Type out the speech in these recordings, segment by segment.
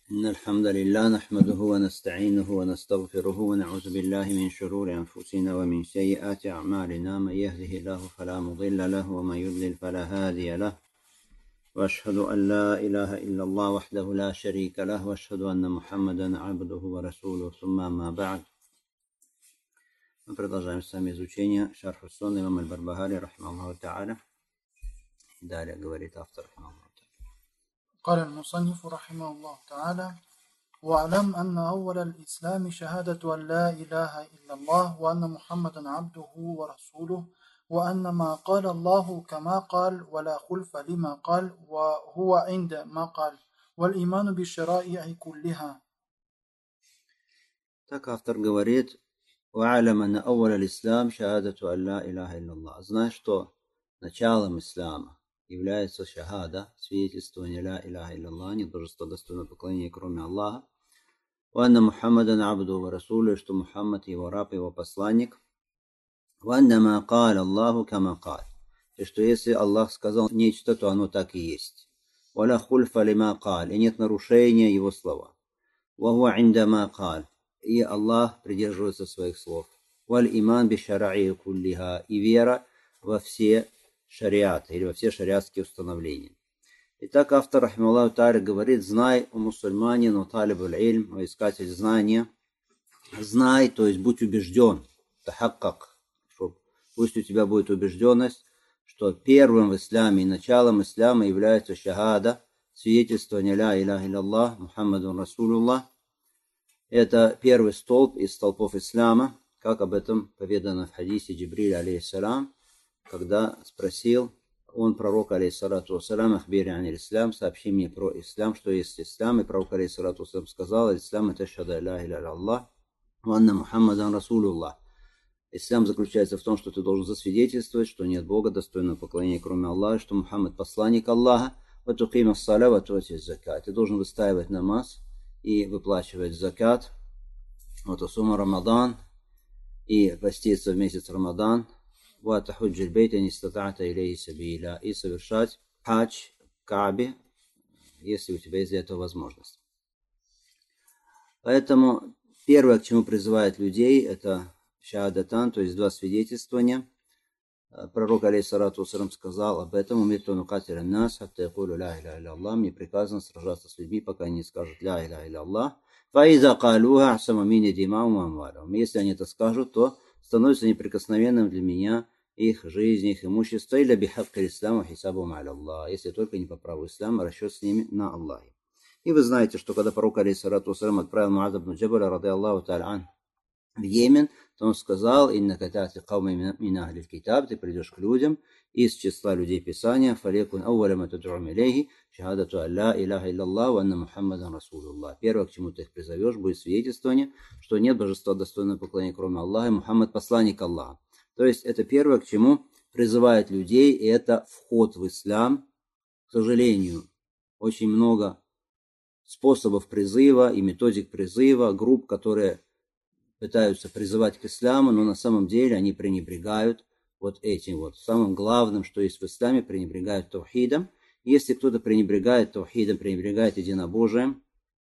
إن الحمد لله نحمده ونستعينه ونستغفره ونعوذ بالله من شرور أنفسنا ومن سيئات أعمالنا. من يهده الله فلا مضل له ومن يضلل فلا هادي له. وأشهد أن لا إله إلا الله وحده لا شريك له وأشهد أن محمدا عبده ورسوله. ثم أما بعد. Мы продолжаем с вами изучение Шарх Сунна имама аль-Барбахари рахимахуллаху та'аля. И далее говорит автор рахимахуллаху. قال المصنف رحمه الله تعالى: واعلم أن أول الإسلام شهادة أن لا إله إلا الله وأن محمدا عبده ورسوله وأن ما قال الله كما قال ولا خلف لما قال وهو عند ما قال والإيمان بالشرائع كلها. Так автор говорит: واعلم أن أول الإسلام شهادة أن لا إله إلا الله. Знай, что началом ислама является шахада, свидетельствование ля иляха илля, нет божества достойного поклонения, кроме Аллаха. Ванна Мухаммадан абду ва расулю, что Мухаммад его раб, его посланник. Ванна ма каля Аллаху кама каль. И что если Аллах сказал нечто, то оно так и есть. Валя хульфа лима каль. И нет нарушения его слова. Вахуа инда ма каль. И Аллах придерживается своих слов. Валь иман би шараи куллиха. И вера во все шариат или во все шариатские установления. Итак, автор рахимахуллаху та'аля говорит: знай, о мусульманин, о талиб аль-ильм, о искатель знания, знай, то есть будь убежден, тахаккак, пусть у тебя будет убежденность, что первым в исламе и началом ислама является шахада, свидетельствование ля иляха илляллах, Мухаммадун Расулуллах. Это первый столб из столпов ислама, как об этом поведано в хадисе Джибриля алейхиссалям, когда спросил он пророка алейхиссалату вассалям: ахбири ан ислам, сообщи мне про ислам, что есть ислам. И пророк алейхиссалату вассалям сказал: ислам это шахада ля иляха илляллах ва анна Мухаммадан Расулуллах. Ислам заключается в том, что ты должен засвидетельствовать, что нет Бога достойного поклонения, кроме Аллаха, что Мухаммад посланник Аллаха, ва туқима ас-саля ва туати закат. Ты должен выстаивать намаз и выплачивать закат, ва тасума Рамадан, и поститься в месяц Рамадан, وَتَحُجِّ الْبَيْتَ إِنِ اسْتَطَعْتَ إِلَيْهِ سَبِيلًا, и совершать хадж в Каабе, если у тебя есть для этого возможность. Поэтому первое, к чему призывает людей, это шахадатан, то есть два свидетельствования. Пророк алейхиссалату вассалям сказал об этом: «Умирту нукатиля нас, хатта якулю ля иляха илляллах». Мне приказано сражаться с людьми, пока они не скажут ля иляха илляллах. «Фаиза калуха ахсама минни димаум ва амвалюхум». Если они это скажут, то становится неприкосновенным для меня их жизнь, их имущество, или бихакка ислама хисабум аля Аллах, если только не по праву ислама, расчет с ними на Аллахе. И вы знаете, что когда пророк алейхиссалату вассалям отправил Муаз ибн Джабаля ради Аллаху та'аля ан в Йемен, то он сказал: «Иннака та'ти кауми мин ахлил китаб», ты придешь к людям из числа людей Писания, фалякун ауваля ма тад'ум илейхи шахадату ан ла иляха илляллах ва анна Мухаммадан Расулуллах. Первое, к чему ты их призовешь, будет свидетельствование, что нет божества достойного поклонения, кроме Аллаха, и Мухаммад посланник Аллаха. То есть это первое, к чему призывает людей, и это вход в ислам. К сожалению, очень много способов призыва и методик призыва, групп, которые пытаются призывать к исламу, но на самом деле они пренебрегают вот этим вот. Самым главным, что есть в исламе, пренебрегают таухидом. Если кто-то пренебрегает таухидом, пренебрегает единобожием,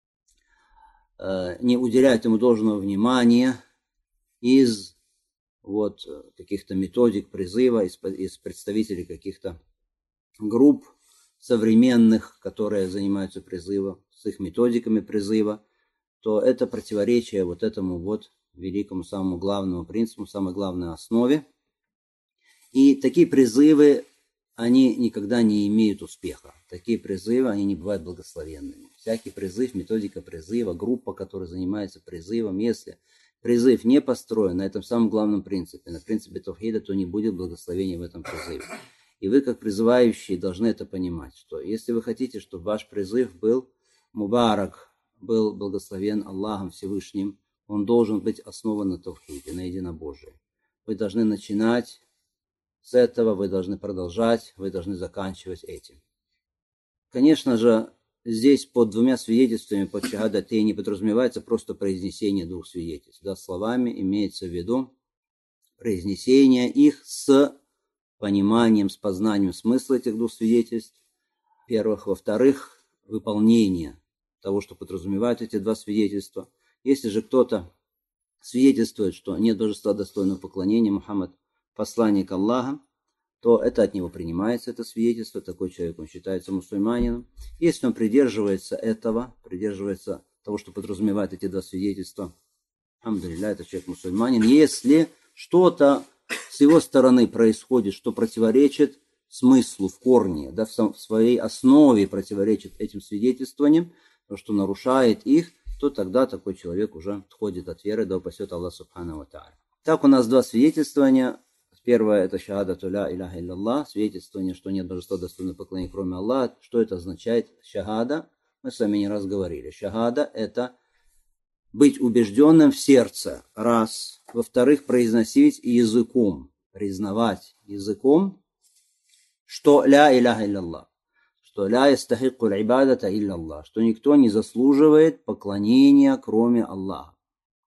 не уделяет ему должного внимания из вот каких-то методик призыва, из представителей каких-то групп современных, которые занимаются призывом, с их методиками призыва, то это противоречие вот этому вот великому, самому главному принципу, самой главной основе. И такие призывы, они никогда не имеют успеха. Такие призывы, они не бывают благословенными. Всякий призыв, методика призыва, группа, которая занимается призывом, если призыв не построен на этом самом главном принципе, на принципе таухида, то не будет благословения в этом призыве. И вы, как призывающие, должны это понимать, что если вы хотите, чтобы ваш призыв был мубарак, был благословен Аллахом Всевышним, он должен быть основан на таухиде, на единобожии. Вы должны начинать с этого, вы должны продолжать, вы должны заканчивать этим. Конечно же, здесь под двумя свидетельствами, под шахадатой, не подразумевается просто произнесение двух свидетельств. Да, словами имеется в виду произнесение их с пониманием, с познанием смысла этих двух свидетельств. Во-вторых, выполнение того, что подразумевают эти два свидетельства. Если же кто-то свидетельствует, что нет божества достойного поклонения, Мухаммад посланник Аллаха, то это от него принимается, это свидетельство, такой человек, он считается мусульманином. Если он придерживается того, что подразумевает эти два свидетельства, алхамдулилля, это человек мусульманин. Если что-то с его стороны происходит, что противоречит смыслу в корне, да, в своей основе противоречит этим свидетельствованиям, то, что нарушает их, то тогда такой человек уже отходит от веры, да упасет Аллах субхану ва тааля. Так у нас два свидетельствования. Первое – это шахадату ля иляха илляллах, свидетельствование, что нет божества достойного поклонения, кроме Аллаха. Что это означает? Шахада, мы с вами не раз говорили. Шахада – это быть убежденным в сердце, раз. Во-вторых, произносить языком, признавать языком, что ля иляха илляллах, что ля ястахикку аль-ибадата илляллах, что никто не заслуживает поклонения, кроме Аллаха.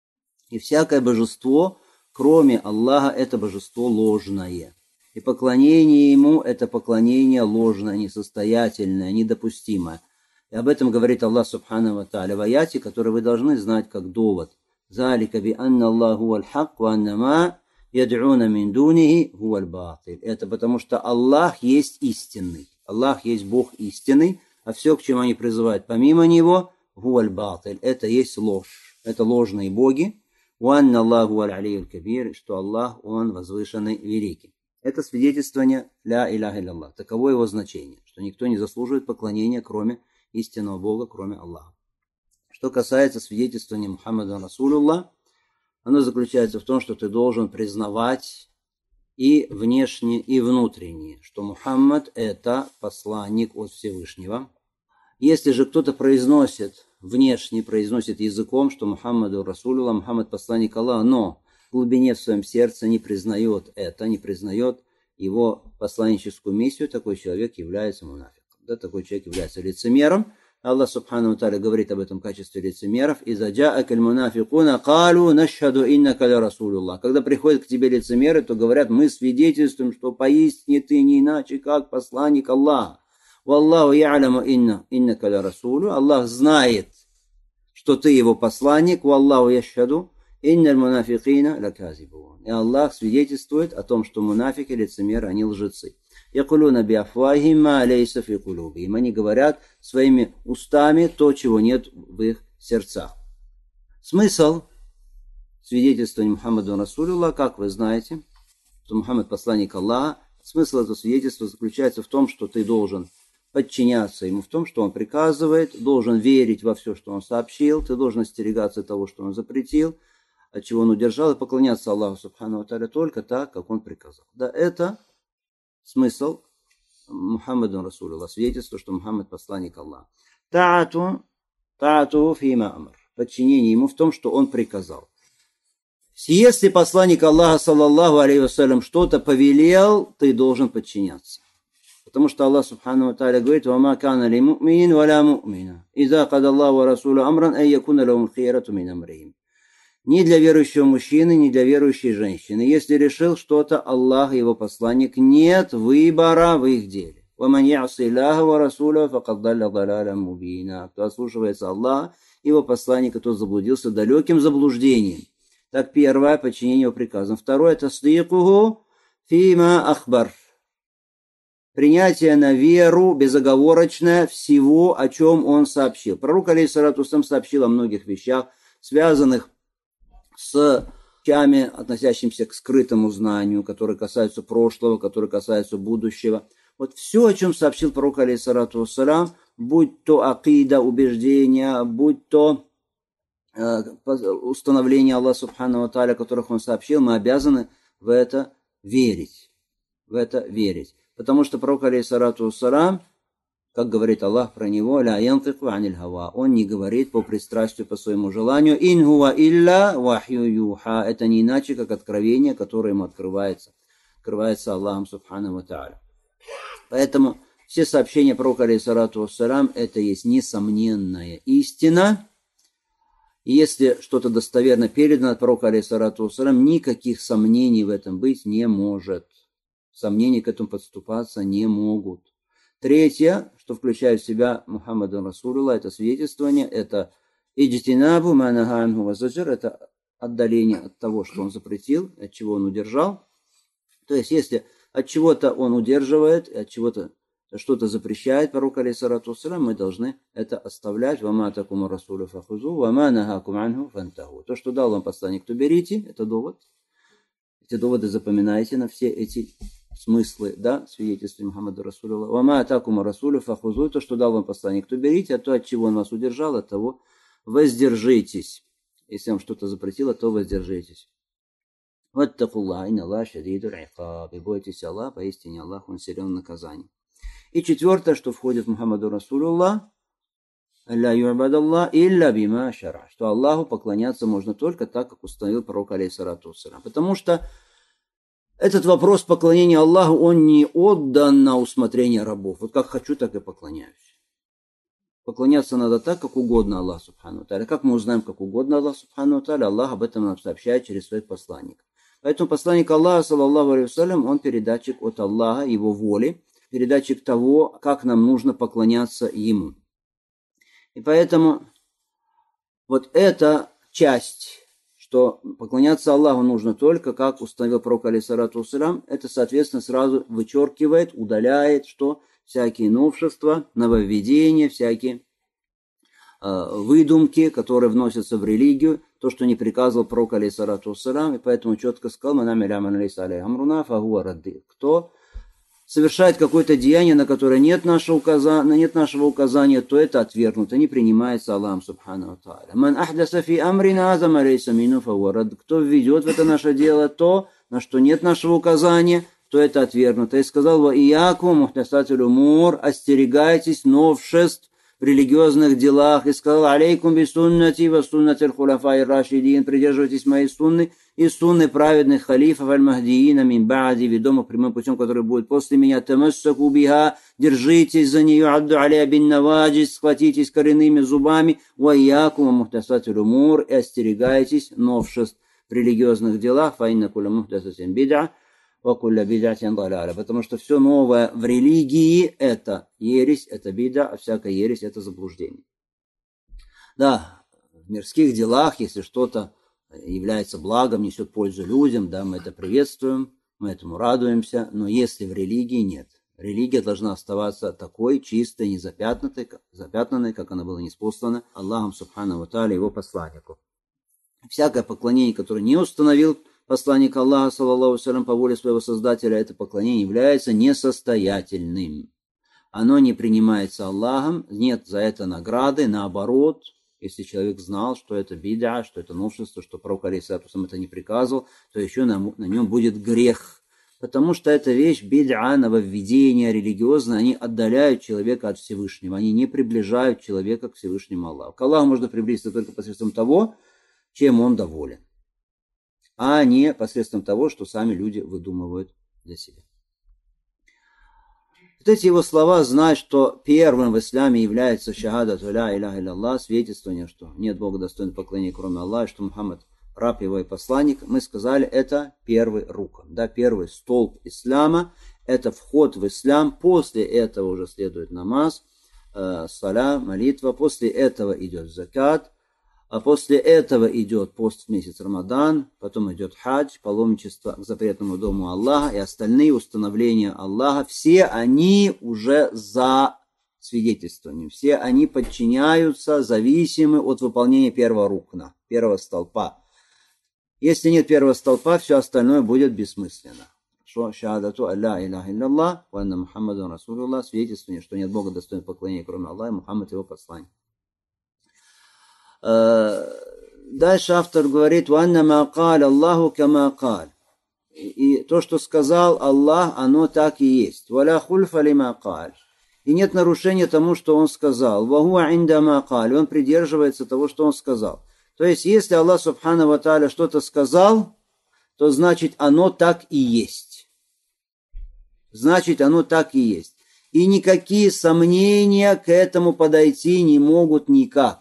И всякое божество, кроме Аллаха, это божество ложное. И поклонение ему – это поклонение ложное, несостоятельное, недопустимое. И об этом говорит Аллах субхану ва тааля в аяте, который вы должны знать как довод. «Залика би анна Аллаху аль-хак, ва анна ма яд'уна мин дунихи хуа аль-батиль». Это потому что Аллах есть истинный. Аллах есть Бог истинный, а все, к чему они призывают помимо Него, хуа аль-батиль. Это есть ложь. Это ложные боги. «Ва анна Аллаху аль-алий аль-кабир», что Аллах, Он возвышенный, великий. Это свидетельствование ля иляха илляллах. Таково его значение, что никто не заслуживает поклонения, кроме истинного Бога, кроме Аллаха. Что касается свидетельствования Мухаммада Расулуллах, оно заключается в том, что ты должен признавать и внешне, и внутренне, что Мухаммад – это посланник от Всевышнего. Если же кто-то внешне произносит языком, что Мухаммаду Расулуллах, Мухаммад – посланник Аллаха, но в глубине в своем сердце не признает это, не признает его посланническую миссию, такой человек является мунафиком. Да, такой человек является лицемером. Аллах субхану ва тааля говорит об этом качестве лицемеров. «Иза джа'ака аль-мунафикуна калу нашхаду иннака ля расулуллах». Когда приходят к тебе лицемеры, то говорят: мы свидетельствуем, что поистине ты не иначе, как посланник Аллаха. «Валлаху я'ламу иннака ля расулу». Аллах знает, что ты его посланник. «Валлаху яшхаду инналь мунафикина ля казибун». И Аллах свидетельствует о том, что мунафики, лицемеры, они лжецы. Якулуна биафвахим ма лейса фи кулубихим. Они говорят своими устами то, чего нет в их сердцах. Смысл свидетельствования Мухаммаду Расулуллах, как вы знаете, что Мухаммад посланник Аллаха, смысл этого свидетельства заключается в том, что ты должен подчиняться ему, в том, что он приказывает, должен верить во все, что он сообщил, ты должен остерегаться того, что он запретил, от чего он удержал, и поклоняться Аллаху субхану ва тааля только так, как он приказал. Да, это смысл Мухаммаду Расулуллах, свидетельство, что Мухаммад посланник Аллаха. Таату фима амр. Подчинение ему в том, что он приказал. Если посланник Аллаха, саллаллаху алейхи вассалям, что-то повелел, ты должен подчиняться. Потому что Аллах субхану ва тааля говорит: «Вама кана ли му'минин ва ла му'мина, иза када Аллаху ва расулу амран, ай якуна лахум хейрату мин амрихим». Ни для верующего мужчины, ни для верующей женщины. Если решил что-то Аллах и его посланник, нет выбора в их деле. وَمَنْ يَعْصِ اللَّهَ وَرَسُولَهُ فَقَدْ ضَلَّ ضَلَالًا مُبِينًا. Кто ослушивается Аллаха и его посланника, тот заблудился далеким заблуждением. Так, первое — подчинение его приказам. Второе — тасдиқуху фима ахбар. Принятие на веру безоговорочное всего, о чем он сообщил. Пророк, алейхиссалату вассалям, сообщил о многих вещах, связанных с вещами, относящимися к скрытому знанию, которые касаются прошлого, которые касаются будущего. Вот все, о чем сообщил пророк, алейхиссалату вассалям, будь то акида, убеждения, будь то установление Аллаха субхану ва тааля, о которых он сообщил, мы обязаны в это верить. Потому что пророк, алейхиссалату вассалям, как говорит Аллах про него, ля янтику аниль хава, он не говорит по пристрастию, по своему желанию, ин хуа илля вахью юха, это не иначе, как откровение, которое ему открывается Аллахом субхану ва тааля. Поэтому все сообщения пророка, алейхиссалату вассалям, это есть несомненная истина. И если что-то достоверно передано от пророка, алейхиссалату вассалям, никаких сомнений в этом быть не может. Сомнения к этому подступаться не могут. Третье, что включает в себя Мухаммадан Расулуллах, это свидетельствование, это иджтинабу ма наха анху ва заджар, это отдаление от того, что он запретил, от чего он удержал. То есть, если от чего-то он удерживает, от чего-то что-то запрещает пророк алейхиссалату вассалям, мы должны это оставлять. Вама такуму расулю фахузу, вама нахакум анху фантаху. То, что дал вам посланник, то берите, это довод. Эти доводы запоминайте на все эти смыслы, да, свидетельства Мухаммада Расулуллаха. Вама такуму расулю фахузу, то, что дал вам посланник, то берите, а то, от чего он вас удержал, от того воздержитесь. Если вам что-то запретило, то воздержитесь. Ваттакуллах, инна Аллах шадидуль икаб. И бойтесь Аллаха, поистине Аллах, он силен в наказании. И четвертое, что входит в Мухаммаду Расулуллах, ля ю'бадаллах илля бима шара, что Аллаху поклоняться можно только так, как установил пророк алейхиссалату вассалям. Потому что этот вопрос поклонения Аллаху, он не отдан на усмотрение рабов. Вот как хочу, так и поклоняюсь. Поклоняться надо так, как угодно Аллаху субхану ва тааля. Как мы узнаем, как угодно Аллаху субхану ва тааля? Аллах об этом нам сообщает через своих посланников. Поэтому посланник Аллаха, саллаллаху алейхи вассалям, он передатчик от Аллаха, его воли, передатчик того, как нам нужно поклоняться ему. И поэтому вот эта часть, что поклоняться Аллаху нужно только, как установил пророк алейхиссалату вассалям, это, соответственно, сразу вычеркивает, удаляет, что всякие новшества, нововведения, всякие выдумки, которые вносятся в религию, то, что не приказывал пророк алейхиссалату вассалям, и поэтому четко сказал: кто совершает какое-то деяние, на которое нет нашего указания, то это отвергнуто, не принимается Аллахом субхану ва тааля. Кто введет в это наше дело то, на что нет нашего указания, то это отвергнуто. И сказал: ва иякум мухтасатиль умур, остерегайтесь новшеств в религиозных делах. И сказал: алейкум би суннати ва суннатиль хуляфай рашидин, придерживайтесь моей сунны и сунны праведных халифов аль-махдиина мин ба'ди, ведомых прямым путем, который будет после меня. Тамассаку биха, держитесь за нее, адду алейя бин наваджис, схватитесь коренными зубами. Ва иякум мухтасатиль умур, и остерегайтесь новшеств в религиозных делах. Фа инна кулля мухтасатин бид'a ва кулля бид'атин далаля. Потому что все новое в религии это ересь, это бид'a, а всякая ересь это заблуждение. Да, в мирских делах, если что-то является благом, несет пользу людям, да, мы это приветствуем, мы этому радуемся, но если в религии нет. Религия должна оставаться такой, чистой, незапятнанной, как она была ниспослана Аллахом субхану ва тааля, его посланнику. Всякое поклонение, которое не установил посланник Аллаха, саллаллаху алейхи ва саллям, по воле своего Создателя, это поклонение является несостоятельным. Оно не принимается Аллахом, нет за это награды, наоборот. Если человек знал, что это бид'a, что это новшество, что пророк алейхиссалату вассалям это не приказывал, то еще на нем будет грех. Потому что эта вещь, бид'a, нововведения религиозные, они отдаляют человека от Всевышнего, они не приближают человека к Всевышнему Аллаху. К Аллаху можно приблизиться только посредством того, чем он доволен, а не посредством того, что сами люди выдумывают для себя. Вот эти его слова знают, что первым в исламе является шахадату ля иляха илляллах, свидетельствование, что нет Бога достойного поклонения, кроме Аллаха, что Мухаммад раб его и посланник. Мы сказали, это первый рукн, да, первый столб ислама, это вход в ислам. После этого уже следует намаз, саля, молитва, после этого идет закат, а после этого идет пост в месяц Рамадан, потом идет хадж, паломничество к запретному дому Аллаха и остальные установления Аллаха. Все они уже за свидетельствованием, все они подчиняются, зависимы от выполнения первого рукна, первого столпа. Если нет первого столпа, все остальное будет бессмысленно. Шахадату алла иляха илляллах ва анна Мухаммадан расулуллах, свидетельствование, что нет Бога достойного поклонения, кроме Аллаха, и Мухаммад его посланник. Дальше автор говорит: «Ванна ма каль Аллаху кама каль». И то, что сказал Аллах, оно так и есть. «Валя хульфа лима каль». И нет нарушения тому, что он сказал. «Вахуа инда ма каль». Он придерживается того, что он сказал. То есть, если Аллах субхану ва тааля что-то сказал, то значит оно так и есть. Значит оно так и есть. И никакие сомнения к этому подойти не могут никак.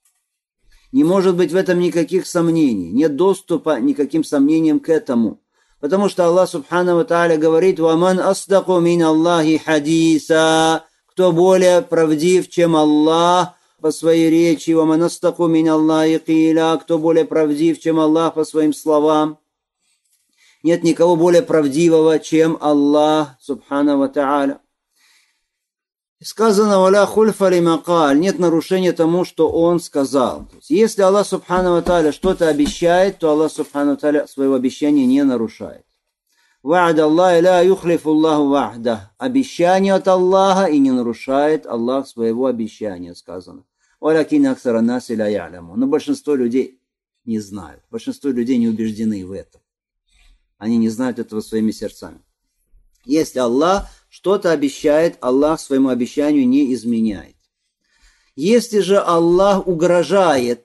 Не может быть в этом никаких сомнений. Нет доступа никаким сомнениям к этому. Потому что Аллах Субхану ва Тааля говорит: «Ваман астаку мин Аллахи хадиса». Кто более правдив, чем Аллах по своей речи. «Ваман астаку мин Аллахи киля». Кто более правдив, чем Аллах по своим словам. Нет никого более правдивого, чем Аллах Субхану ва Тааля. Сказано: «Валя хульфа лимакаль». Нет нарушения тому, что он сказал. Если Аллах Субхану ва Тааля что-то обещает, то Аллах Субхану ва Тааля своего обещания не нарушает. «Ва'да Аллахи ла юхлифу Аллаху ва'да». Обещание от Аллаха, и не нарушает Аллах своего обещания, сказано. «Валякин аксара наси ла я'ляму». Но большинство людей не знают. Большинство людей не убеждены в этом. Они не знают этого своими сердцами. Если Аллах что-то обещает, Аллах своему обещанию не изменяет. Если же Аллах угрожает,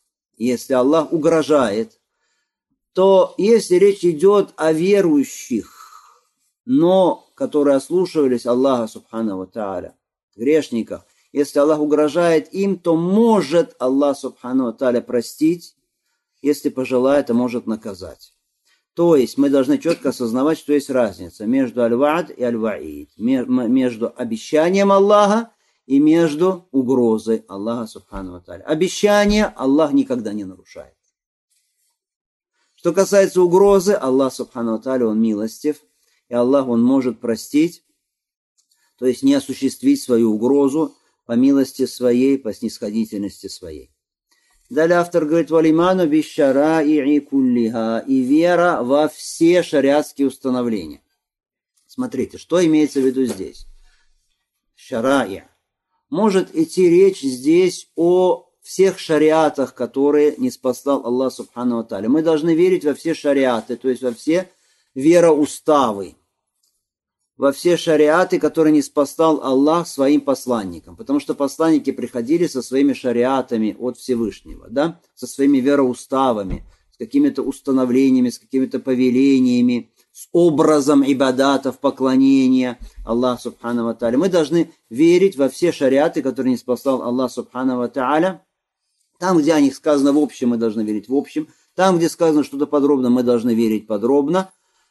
то если речь идет о верующих, но которые ослушивались Аллаха Субхану ва Тааля, грешниках, если Аллах угрожает им, то может Аллах Субхану ва Тааля простить, если пожелает, то может наказать. То есть мы должны четко осознавать, что есть разница между аль-ва'д и аль-ва'ид, между обещанием Аллаха и между угрозой Аллаха Субхану ва Тааля. Обещание Аллах никогда не нарушает. Что касается угрозы, Аллах Субхану ва Тааля, Он милостив, и Аллах, Он может простить, то есть не осуществить свою угрозу по милости своей, по снисходительности своей. Далее автор говорит: «Валиману бишшараи'и куллиха», и вера во все шариатские установления. Смотрите, что имеется в виду здесь. Шараи'. Может идти речь здесь о всех шариатах, которые ниспослал Аллах Субхану ва Тааля. Мы должны верить во все шариаты, то есть во все вероуставы, во все шариаты, которые ниспослал Аллах своим посланникам. Потому что посланники приходили со своими шариатами от Всевышнего, да? Со своими вероуставами, с какими-то установлениями, с какими-то повелениями, с образом ибадатов, поклонения Аллаху Субхану ва Тааля. Мы должны верить во все шариаты, которые ниспослал Аллах Субхану ва Тааля. Там, где о них сказано в общем, мы должны верить в общем. Там, где сказано что-то подробно, мы должны верить подробно.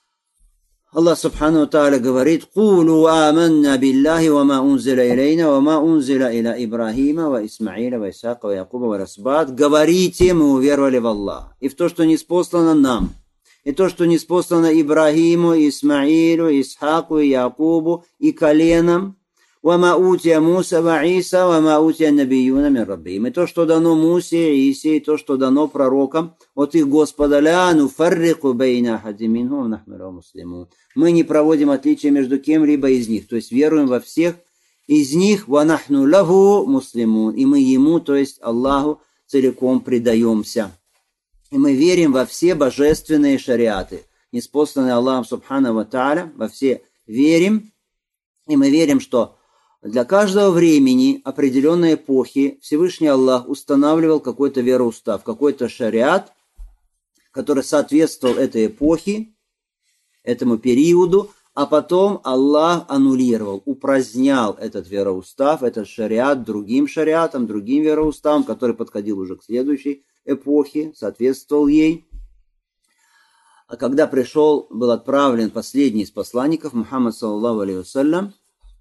Аллах Субхану ва Тааля говорит: «Кулу аманна биллахи ва ма унзиля илейна, ва ма унзиля иля Ибрахима, ва Исмаиля, ва Исаака, ва Якуба, ва Расбат». Говорите: мы уверовали в Аллаха и в то, что ниспослано нам, и то, что ниспослано Ибрахиму, Исмаилю, Исхаку и Якубу, и коленам. «Ва ма утия Муса ва Иса, ва ма утия набиюна мин раббихим». И то, что дано Мусе и Исе, и то, что дано пророкам от их Господа. «Ля нуфаррику бейна ахадин минхум ва нахну лаху муслимун». Мы не проводим отличия между кем-либо из них, то есть веруем во всех из них. «Ва нахну лаху муслимун». И мы Ему, то есть Аллаху, целиком предаемся. И мы верим во все божественные шариаты, ниспосланные Аллахом Субхану ва Тааля, во все верим. И мы верим, что для каждого времени, определенной эпохи, Всевышний Аллах устанавливал какой-то вероустав, какой-то шариат, который соответствовал этой эпохе, этому периоду, а потом Аллах аннулировал, упразднял этот вероустав, этот шариат другим шариатом, другим вероуставом, который подходил уже к следующей эпохе, соответствовал ей. А когда был отправлен последний из посланников, Мухаммад саллаллаху алейхи вассалям,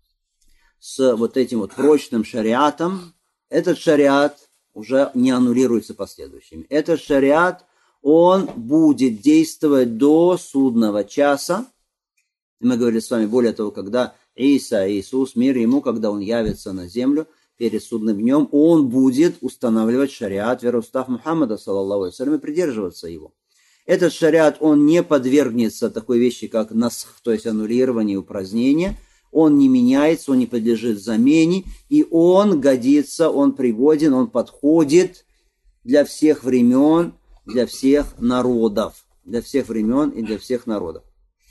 с вот этим вот прочным шариатом, этот шариат уже не аннулируется последующими. Этот шариат, он будет действовать до судного часа. И мы говорили с вами, более того, когда Иисус, мир ему, когда он явится на землю перед судным днем, он будет устанавливать шариат, вероустав Мухаммада, саллаллаху алейхи вассалям, и придерживаться его. Этот шариат, он не подвергнется такой вещи, как насх, то есть аннулирование и упразднение. Он не меняется, он не подлежит замене, и он годится, он пригоден, он подходит для всех времен, для всех народов. Для всех времен и для всех народов.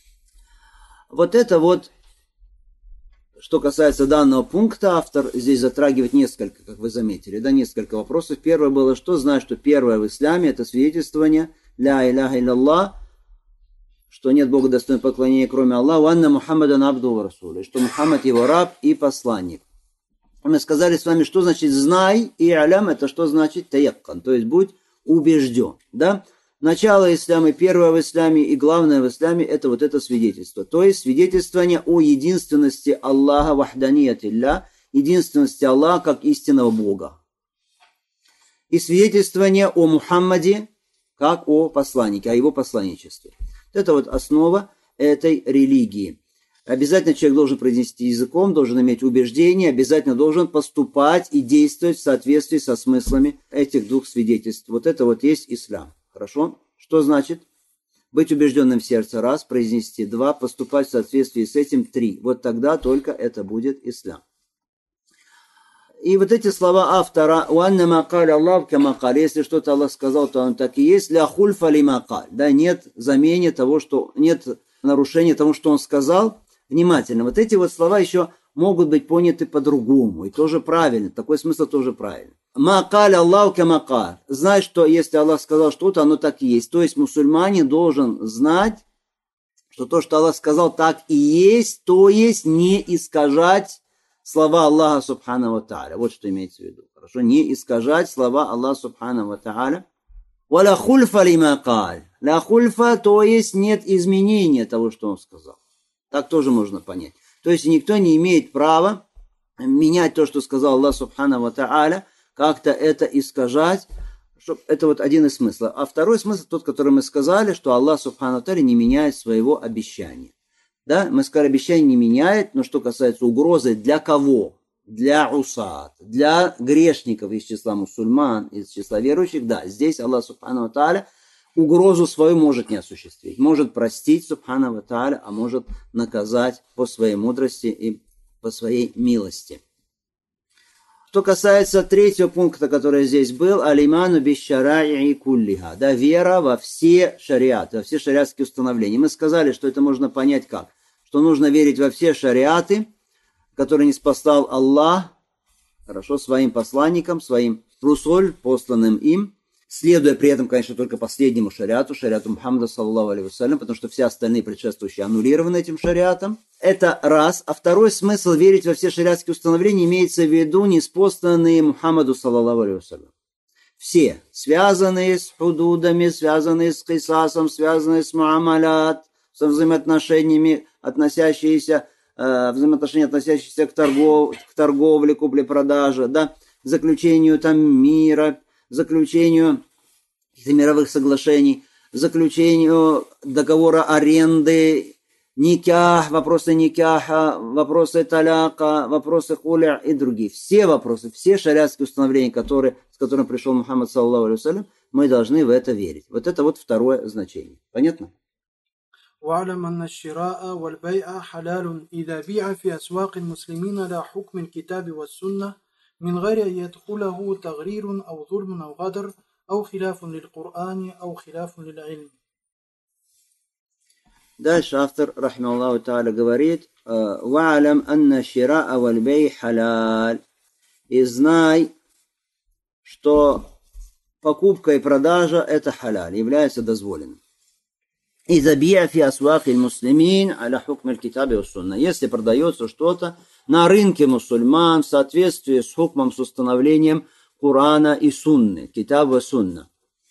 Вот это вот, что касается данного пункта, автор здесь затрагивает несколько, как вы заметили, да, несколько вопросов. Первое было, что знать, что первое в исламе это свидетельствование «Ля иляха илlallah», что нет Бога достойного поклонения, кроме Аллаха, «Анна Мухаммадан абду ва расулу», что Мухаммад его раб и посланник. Мы сказали с вами, что значит «знай», и «алям» это что значит «таяккан», то есть будь убежден. Да? начало ислама, и первое в исламе, и главное в исламе – это вот это свидетельство. То есть свидетельствование о единственности Аллаха, вахданиятилля, единственности Аллаха как истинного Бога. И свидетельствование о Мухаммаде как о посланнике, о его посланничестве. Это вот основа этой религии. Обязательно человек должен произнести языком, должен иметь убеждение, обязательно должен поступать и действовать в соответствии со смыслами этих двух свидетельств. Вот это вот есть ислам. Хорошо? Что значит? Быть убежденным в сердце раз, произнести два, поступать в соответствии с этим три. Вот тогда только это будет ислам. И вот эти слова автора, если что-то Аллах сказал, то он так и есть, ля хульфа лимакаль, да, нет замены того, что, нет нарушения того, что он сказал. Внимательно, вот эти вот слова еще могут быть поняты по-другому, и тоже правильно, такой смысл тоже правильный. Макаль Аллах камакаль, знай, что если Аллах сказал что-то, оно так и есть. То есть мусульманин должен знать, что то, что Аллах сказал, так и есть, то есть не искажать слова Аллаха Субхану ва Тааля. Вот что имеется в виду. Хорошо? Не искажать слова Аллаха Субхану ва Тааля. Валя хульфа лимакаль. Ля хульфа, то есть нет изменения того, что он сказал. Так тоже можно понять. То есть никто не имеет права менять то, что сказал Аллах Субхану ва Тааля, как-то это искажать. Это вот один из смыслов. А второй смысл, тот, который мы сказали, что Аллах Субхану ва Тааля не меняет своего обещания. Да, мы сказали, обещание не меняет, но что касается угрозы, для кого? Для усат, для грешников из числа мусульман, из числа верующих, да, здесь Аллах Субхану ва Тааля угрозу свою может не осуществить. Может простить Субхану ва Тааля, а может наказать по своей мудрости и по своей милости. Что касается третьего пункта, который здесь был, алиману бишшараи куллиха, да, вера во все шариаты, во все шариатские установления. Мы сказали, что это можно понять как? Что нужно верить во все шариаты, которые ниспослал Аллах, хорошо, своим посланникам, своим русуль, посланным им, следуя при этом, конечно, только последнему шариату, шариату Мухаммада, саллаллаху алейхи вассалям, потому что все остальные предшествующие аннулированы этим шариатом. Это раз. А второй смысл верить во все шариатские установления имеется в виду ниспосланные Мухаммаду, саллаллаху алейхи вассалям. Все, связанные с худудами, связанные с кисасом, связанные с муамалят, со взаимоотношениями, относящиеся к торговле, купле-продаже, да, к заключению там мира, заключению мировых соглашений, заключению договора аренды, никях, вопросы никяха, вопросы таляка, вопросы хуля и другие. Все вопросы, все шариатские установления, с которыми пришел Мухаммад, саллаллаху алейхи вассалям, мы должны в это верить. Вот это вот второе значение. Понятно? واعلم أن الشراء والبيع حلال إذا بيع في أسواق المسلمين على حكم الكتاب والسنة من غير أن يدخله تغرير أو ظلم أو غدر أو خلاف للقرآن أو خلاف للعلم. Дальше автор, рахимахуллаху тааля, говорит: «Ва'алям анна шираа валь бей халяль». И знай, что покупка и продажа – это халяль, является дозволенным. «Иза би'а фи асваки муслимин аля хукм аль-китаби ва сунна». Если продается что-то на рынке мусульман в соответствии с хукмом, с установлением Корана и Сунны, китаб ва сунна.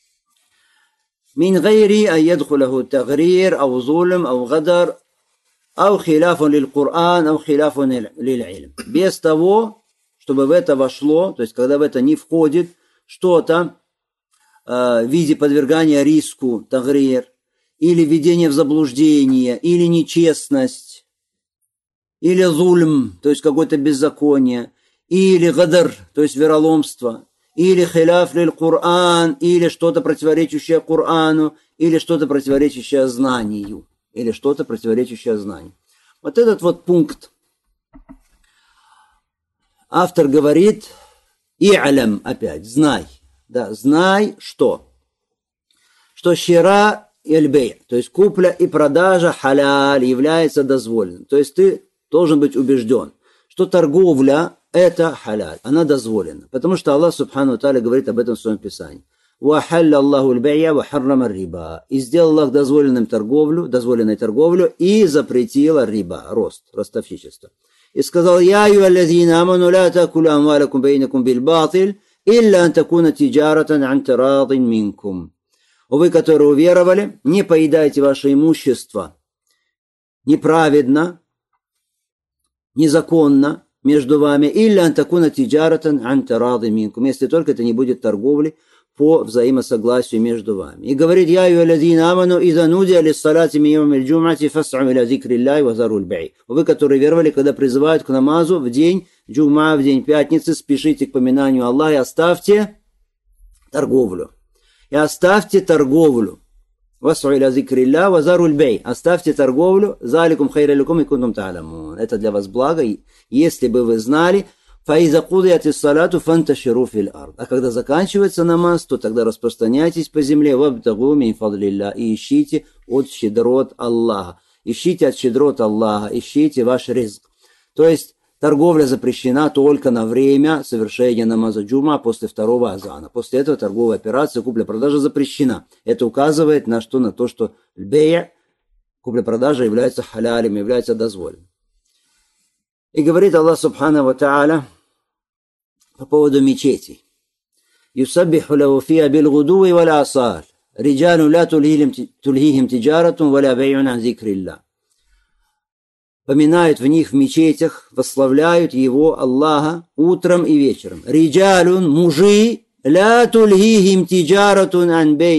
من غير أن يدخله تغرير أو ظلم أو غدر أو خلاف للقرآن أو خلاف للعلم. Без того, чтобы в это вошло, то есть когда в это не входит что-то в виде подвергания риску, тагрир, или введение в заблуждение, или нечестность, или зульм, то есть какое-то беззаконие, или гадар, то есть вероломство, или хиляф лиль Кур'ан, или что-то противоречащее Кур'ану, или что-то противоречащее знанию, или что-то противоречащее знанию. Вот этот вот пункт автор говорит: «И'алям», опять, знай, да, знай, что шира и аль-бей', то есть купля и продажа халяль, является дозволенным. То есть ты должен быть убежден, что торговля – это халяль, она дозволена. Потому что Аллах Субхану Тааля говорит об этом в своем Писании. «Вахалля Аллаху аль-бей'я ва харрама ар-риба». И сделал Аллах дозволенной торговлю и запретил риба, ростовщичество. И сказал: «Я айюхаллазина аману ла таакулу амвалакум бейнакум билбатиль илля ан такуна тиджаратан ан тарадин минкум». Вы, которые уверовали, не поедайте ваше имущество неправедно, незаконно между вами, или антакуна тиджаратан антарады минкум, если только это не будет торговли по взаимосогласию между вами. И говорит: я юалладина аману иза нудия лиссалати ми йомил джумати фас'у иля зикриллахи ва заруль бай. Вы, которые веровали, когда призывают к намазу в день джума, в день пятницы, спешите к поминанию Аллаха и оставьте торговлю. И оставьте торговлю. Вас'у иля зикриллахи ва заруль бай. Оставьте торговлю. Заликум хайра лакум и кунтум та'ламун. Это для вас благо, если бы вы знали. فَإِذَا قُضِيَتِ الصَّلَاةُ فَانْتَشِرُوا فِي الْأَرْضِ. А когда заканчивается намаз, то тогда распространяйтесь по земле. وَابْتَغُوا مِنْ فَضْلِ اللَّهِ. И ищите от щедрот Аллаха. Ищите от щедрот Аллаха. Ищите ваш ризк. То есть торговля запрещена только на время совершения намаза джума после второго азана. После этого торговая операция, купля-продажа запрещена. Это указывает на что? На то, что бей', купля-продажа, является халялем, является дозволенным. И говорит Аллах Субхану ва Тааля по поводу мечетей. «Юсаббиху лаху фиха билгудуви валь асаль, риджалу ла тульхихим тиджаратун валя бай'ун ан зикриллах». Поминают в них в мечетях, восславляют его, Аллаха, утром и вечером. «Риджалун» – мужи, ла тульхихим тиджаратун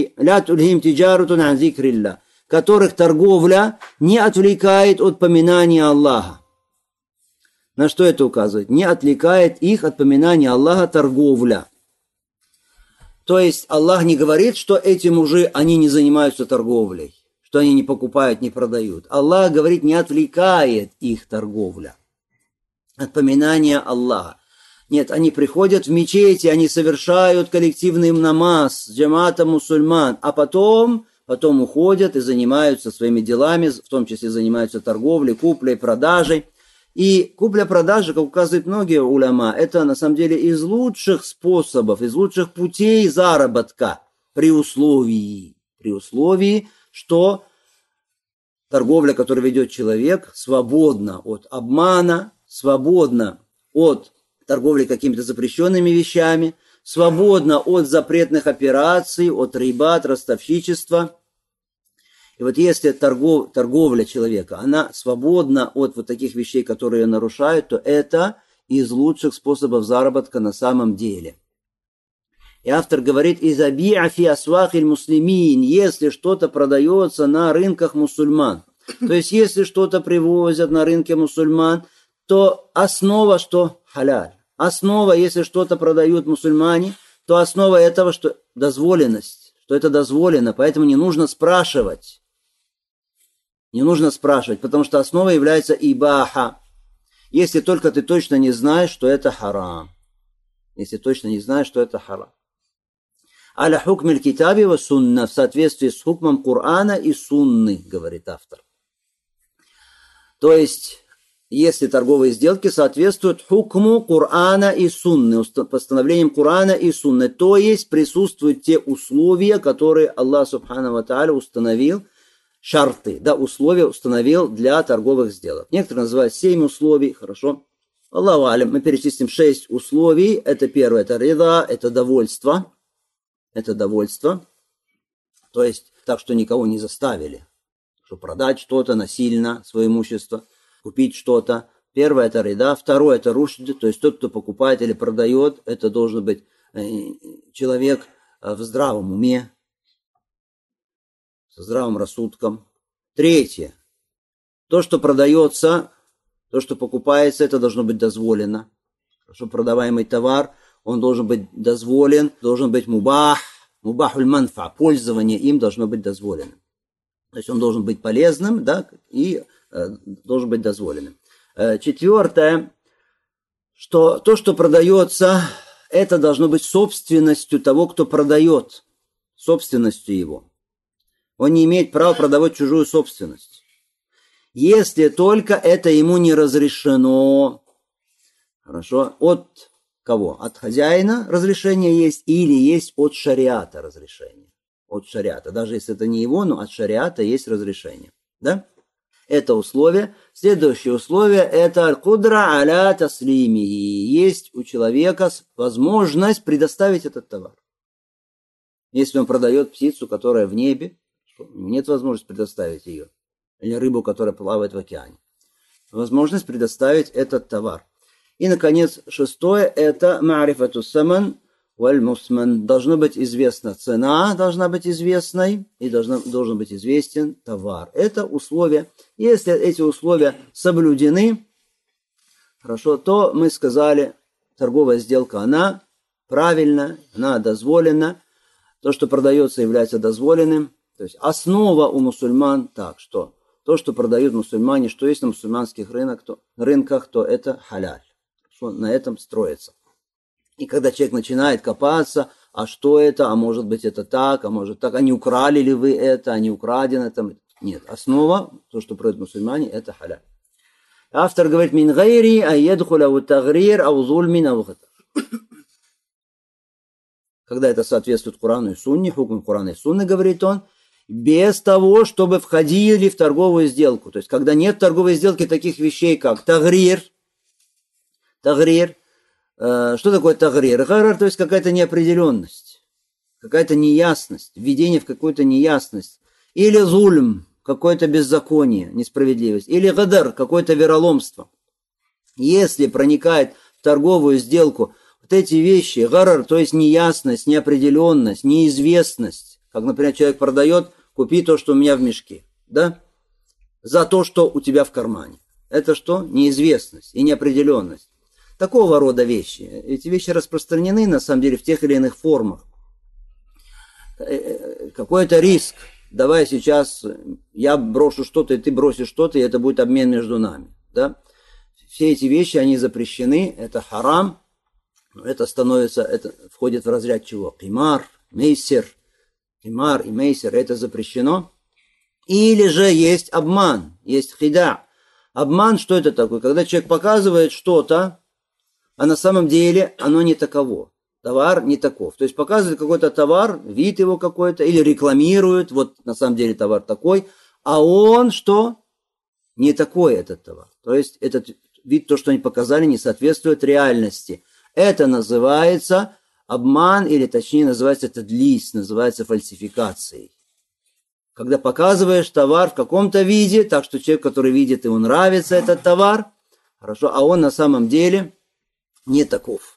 ан зикриллах, которых торговля не отвлекает от поминания Аллаха. На что это указывает? Не отвлекает их от поминания Аллаха торговля. То есть Аллах не говорит, что эти мужи, они не занимаются торговлей, что они не покупают, не продают. Аллах говорит, не отвлекает их торговля от поминания Аллаха. Нет, они приходят в мечети, они совершают коллективный намаз с джаматом мусульман, а потом уходят и занимаются своими делами, в том числе занимаются торговлей, куплей, продажей. И купля-продажа, как указывают многие уляма, это на самом деле из лучших способов, из лучших путей заработка при условии, что торговля, которую ведет человек, свободна от обмана, свободна от торговли какими-то запрещенными вещами, свободна от запретных операций, от риба, от ростовщичества. И вот если торговля человека, она свободна от вот таких вещей, которые ее нарушают, то это из лучших способов заработка на самом деле. И автор говорит: «Иза би'а фи асвахиль муслимин», если что-то продается на рынках мусульман. То есть если что-то привозят на рынке мусульман, то основа что? Халяль. Основа, если что-то продают мусульмане, то основа этого, что дозволенность, что это дозволено, поэтому не нужно спрашивать. Не нужно спрашивать, потому что основа является ибаха. Если только ты точно не знаешь, что это харам. Если точно не знаешь, что это харам. Аля хукмиль китаби ва сунна, в соответствии с хукмом Корана и сунны, говорит автор. То есть, если торговые сделки соответствуют хукму Корана и сунны, постановлениям Корана и сунны, то есть присутствуют те условия, которые Аллах Субхану ва Тааля установил, шарты, да, условия установил для торговых сделок. Некоторые называют 7 условий, хорошо. Аллаху алям, мы перечислим 6 условий. Это первое, это рида, это довольство. Это довольство. То есть так, что никого не заставили. Что продать что-то насильно, свое имущество, купить что-то. Первое, это рида. Второе, это рушд, то есть тот, кто покупает или продает, это должен быть человек в здравом уме, со здравым рассудком. Третье. То, что продается, то, что покупается, это должно быть дозволено. Что продаваемый товар, он должен быть дозволен, должен быть мубахуль манфа, пользование им должно быть дозволенным. То есть он должен быть полезным, да, и должен быть дозволенным. Четвертое, что то, что продается, это должно быть собственностью того, кто продает, собственностью его. Он не имеет права продавать чужую собственность. Если только это ему не разрешено. Хорошо. От кого? От хозяина разрешение есть или есть от шариата разрешение. От шариата. Даже если это не его, но от шариата есть разрешение. Да? Это условие. Следующее условие это аль-кудра аля таслимихи. Есть у человека возможность предоставить этот товар. Если он продает птицу, которая в небе, нет возможности предоставить ее. Или рыбу, которая плавает в океане. Возможность предоставить этот товар. И, наконец, шестое – это ма'рифату саман валь мусман. Должна быть известна цена, должна быть известной, и должен быть известен товар. Это условия. Если эти условия соблюдены, хорошо, то мы сказали, торговая сделка, она правильна, она дозволена. То, что продается, является дозволенным. То есть основа у мусульман так, что то, что продают мусульмане, что есть на мусульманских рынках, то это халяль. Что на этом строится. И когда человек начинает копаться, а что это, а может быть это так, а может так, а не украли ли вы это, а не украдено это. Нет, основа, то, что продают мусульмане, это халяль. Автор говорит, мин гайри айедхуля у тагрир ау зульмин ау гатар. Когда это соответствует Корану и Сунне, хукм Корана и Сунны, говорит он, без того, чтобы входили в торговую сделку. То есть, когда нет торговой сделки таких вещей, как тагрир. Тагрир. Что такое тагрир? Тагрир, то есть какая-то неопределенность, какая-то неясность, введение в какую-то неясность. Или зульм, какое-то беззаконие, несправедливость. Или гадар, какое-то вероломство. Если проникает в торговую сделку вот эти вещи, гарар, то есть неясность, неопределенность, неизвестность, как, например, человек продает, купи то, что у меня в мешке, да, за то, что у тебя в кармане. Это что? Неизвестность и неопределенность. Такого рода вещи. Эти вещи распространены, на самом деле, в тех или иных формах. Какой-то риск. Давай сейчас я брошу что-то, и ты бросишь что-то, и это будет обмен между нами, да. Все эти вещи, они запрещены, это харам. Это входит в разряд чего? Кимар, мейсер. Кимар и мейсер, это запрещено. Или же есть обман, есть хида. Обман, что это такое? Когда человек показывает что-то, а на самом деле оно не таково. Товар не таков. То есть показывает какой-то товар, вид его какой-то, или рекламирует, вот на самом деле товар такой, а он что? Не такой этот товар. То есть этот вид, то, что они показали, не соответствует реальности. Это называется обман, или точнее называется тадлис, называется фальсификацией. Когда показываешь товар в каком-то виде, так что человек, который видит, ему нравится этот товар, хорошо, а он на самом деле не таков.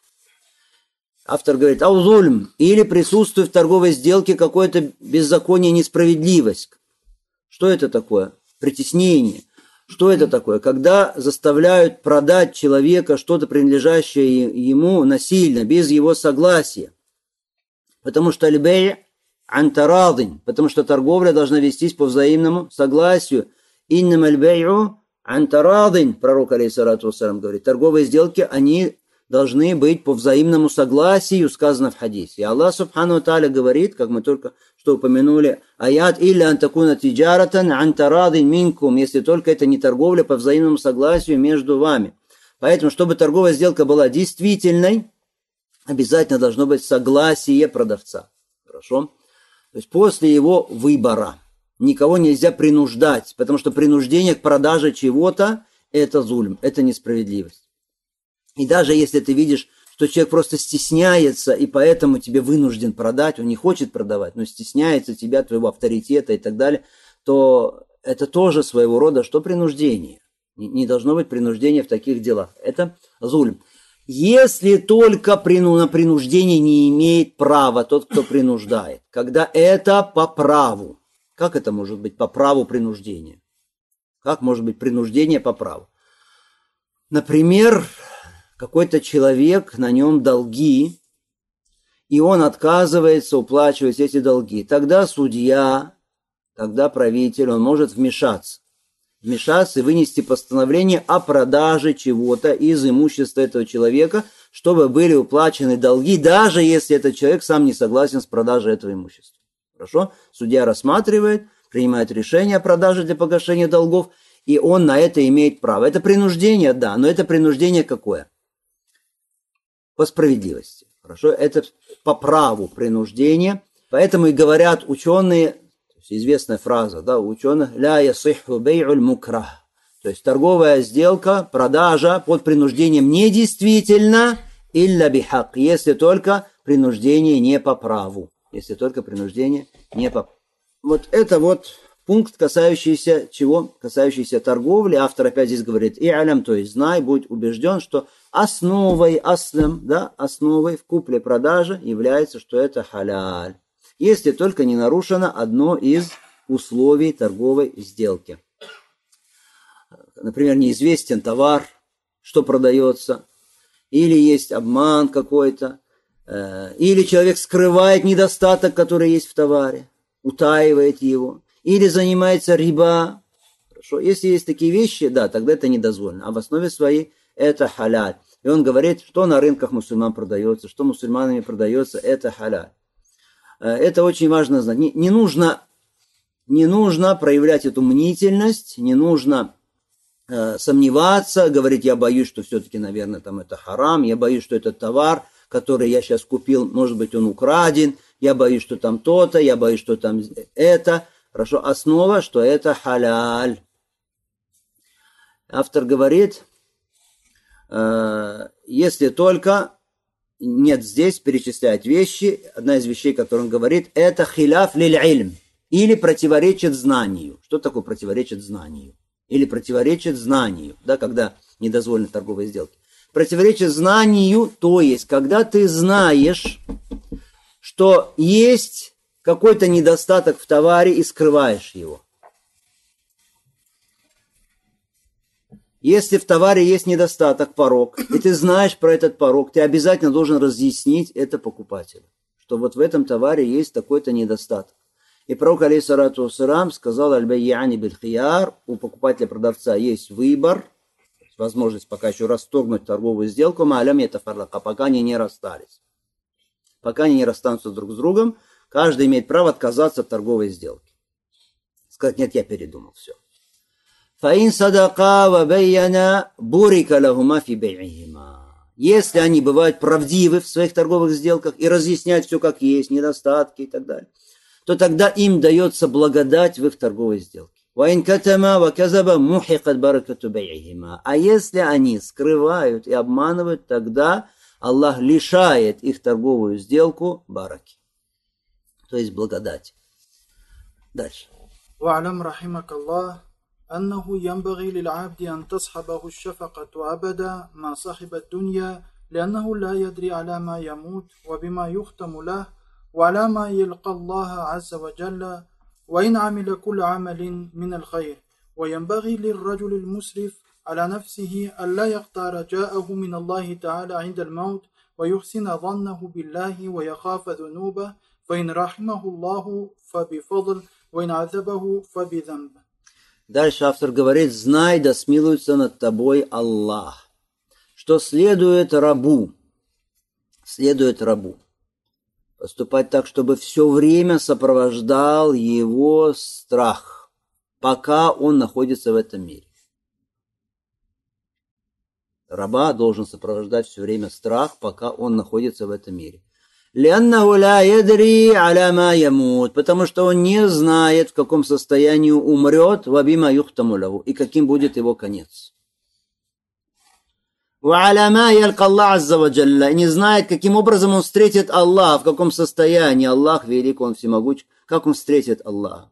Автор говорит, аузульм, или присутствует в торговой сделке какое-то беззаконие, несправедливость. Что это такое? Притеснение. Что это такое? Когда заставляют продать человека что-то, принадлежащее ему, насильно, без его согласия. Потому что аль-бэй' ан тарадин, потому что торговля должна вестись по взаимному согласию. Иннам аль-бэй'у ан тарадин, пророк алейхиссалату вассалям говорит, торговые сделки, они должны быть по взаимному согласию, сказано в хадисе. И Аллах субхану тааля говорит, как мы только что упомянули, аят илля антакуна тиджаратан антарадин минкум, если только это не торговля по взаимному согласию между вами. Поэтому, чтобы торговая сделка была действительной, обязательно должно быть согласие продавца. Хорошо? То есть после его выбора. Никого нельзя принуждать, потому что принуждение к продаже чего-то – это зульм, это несправедливость. И даже если ты видишь, что человек просто стесняется, и поэтому тебе вынужден продать, он не хочет продавать, но стесняется тебя, твоего авторитета и так далее, то это тоже своего рода что принуждение. Не должно быть принуждения в таких делах. Это зульм. Если только на принуждение не имеет права тот, кто принуждает. Когда это по праву. Как это может быть по праву принуждения? Как может быть принуждение по праву? Например, какой-то человек, на нем долги, и он отказывается уплачивать эти долги. Тогда судья, тогда правитель, он может вмешаться и вынести постановление о продаже чего-то из имущества этого человека, чтобы были уплачены долги, даже если этот человек сам не согласен с продажей этого имущества. Хорошо? Судья рассматривает, принимает решение о продаже для погашения долгов, и он на это имеет право. Это принуждение, да, но это принуждение какое? По справедливости. Хорошо? Это по праву принуждение. Поэтому и говорят ученые, известная фраза, да, у ученых, ля ясиху бей'уль мукрах. То есть торговая сделка, продажа под принуждением недействительна, илля бихак, если только принуждение не по праву. Если только принуждение не попало. Вот это вот пункт, касающийся чего? Касающийся торговли. Автор опять здесь говорит, и алям, то есть знай, будь убежден, что основой, основой в купле-продаже является, что это халяль. Если только не нарушено одно из условий торговой сделки. Например, неизвестен товар, что продается, или есть обман какой-то, или человек скрывает недостаток, который есть в товаре, утаивает его, или занимается риба. Хорошо. Если есть такие вещи, да, тогда это недозволено. А в основе своей это халяль. И он говорит, что на рынках мусульман продается, что мусульманами продается, это халяль. Это очень важно знать. Не нужно проявлять эту мнительность, не нужно сомневаться, говорить, я боюсь, что все-таки, наверное, там это харам, я боюсь, что этот товар, который я сейчас купил, может быть, он украден, я боюсь, что там то-то, я боюсь, что там это. Хорошо, основа, что это халяль. Автор говорит, если только нет здесь, перечисляет вещи, одна из вещей, которую он говорит, это хиляф лиль-ильм, или противоречит знанию. Что такое противоречит знанию? Или противоречит знанию, да, когда недозволены торговые сделки. Противоречит знанию, то есть, когда ты знаешь, что есть какой-то недостаток в товаре и скрываешь его. Если в товаре есть недостаток, порок, и ты знаешь про этот порок, ты обязательно должен разъяснить это покупателю, что вот в этом товаре есть такой-то недостаток. И пророк, алейхиссалату вассалям, сказал, аль-байяни биль-хияр, у покупателя-продавца есть выбор, возможность пока еще расторгнуть торговую сделку, ма'алям ятафаррака, пока они не расстались. Пока они не расстанутся друг с другом, каждый имеет право отказаться от торговой сделки. Сказать, нет, я передумал, все. Фаин садака ва байяна бурика лахума фи бай'ихима. Если они бывают правдивы в своих торговых сделках и разъясняют все как есть, недостатки и так далее, то тогда им дается благодать в их торговой сделке. А если они скрывают и обманывают, тогда Аллах лишает их торговую сделку бараки, то есть благодати. Дальше. واعلم رحمك الله أنه ينبغي للعبد أن تصحبه الشفقة أبدا ما صاحب الدنيا لأنه لا يدري على ما يموت وبما يختم له وعلى ما يلقى الله عز وجل وإن عمل كل عمل من الخير وينبغي للرجل المسرف على نفسه ألا يقطع رجاءه من الله تعالى عند الموت ويحسن ظنه بالله ويخاف ذنوبه فإن رحمه الله فبفضل وإن عذبه فبذنب. Дальше автор говорит, знай, да смилуется над тобой Аллах, что следует рабу поступать так, чтобы все время сопровождал его страх, пока он находится в этом мире. Раба должен сопровождать все время страх, пока он находится в этом мире. Потому что он не знает, в каком состоянии умрет, и каким будет его конец. И не знает, каким образом он встретит Аллаха, в каком состоянии. Аллах велик, он всемогуч, как он встретит Аллаха.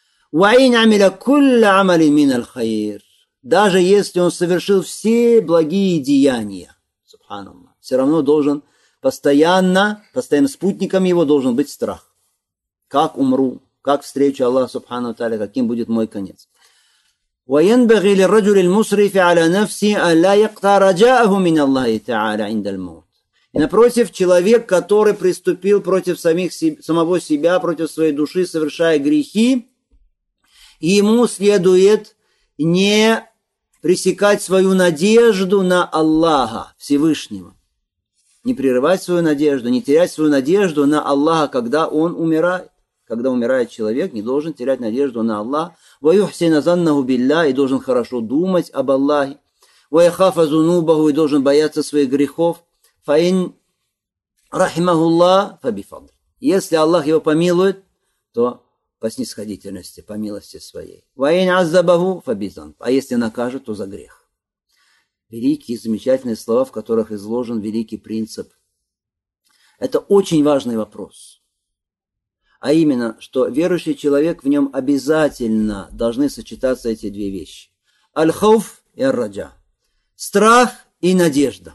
Даже если он совершил все благие деяния, субханаллах, все равно должен постоянно спутником его должен быть страх. Как умру, как встречу Аллаха субхану тааля, каким будет мой конец. وينبغي للرجل المسرف على نفسه ألا يقطع رجاءه من الله تعالى عند الموت. И напротив, человек, который приступил против самого себя, против своей души, совершая грехи, ему следует не пресекать свою надежду на Аллаха Всевышнего. Не прерывать свою надежду, не терять свою надежду на Аллаха, когда он умирает. Когда умирает человек, не должен терять надежду на Аллаха. И должен хорошо думать об Аллахе. И должен бояться своих грехов. Если Аллах его помилует, то по снисходительности, по милости своей. А если накажет, то за грех. Великие, замечательные слова, в которых изложен великий принцип. Это очень важный вопрос. А именно, что верующий человек, в нем обязательно должны сочетаться эти две вещи. Аль-хауф и ар-раджа. Страх и надежда.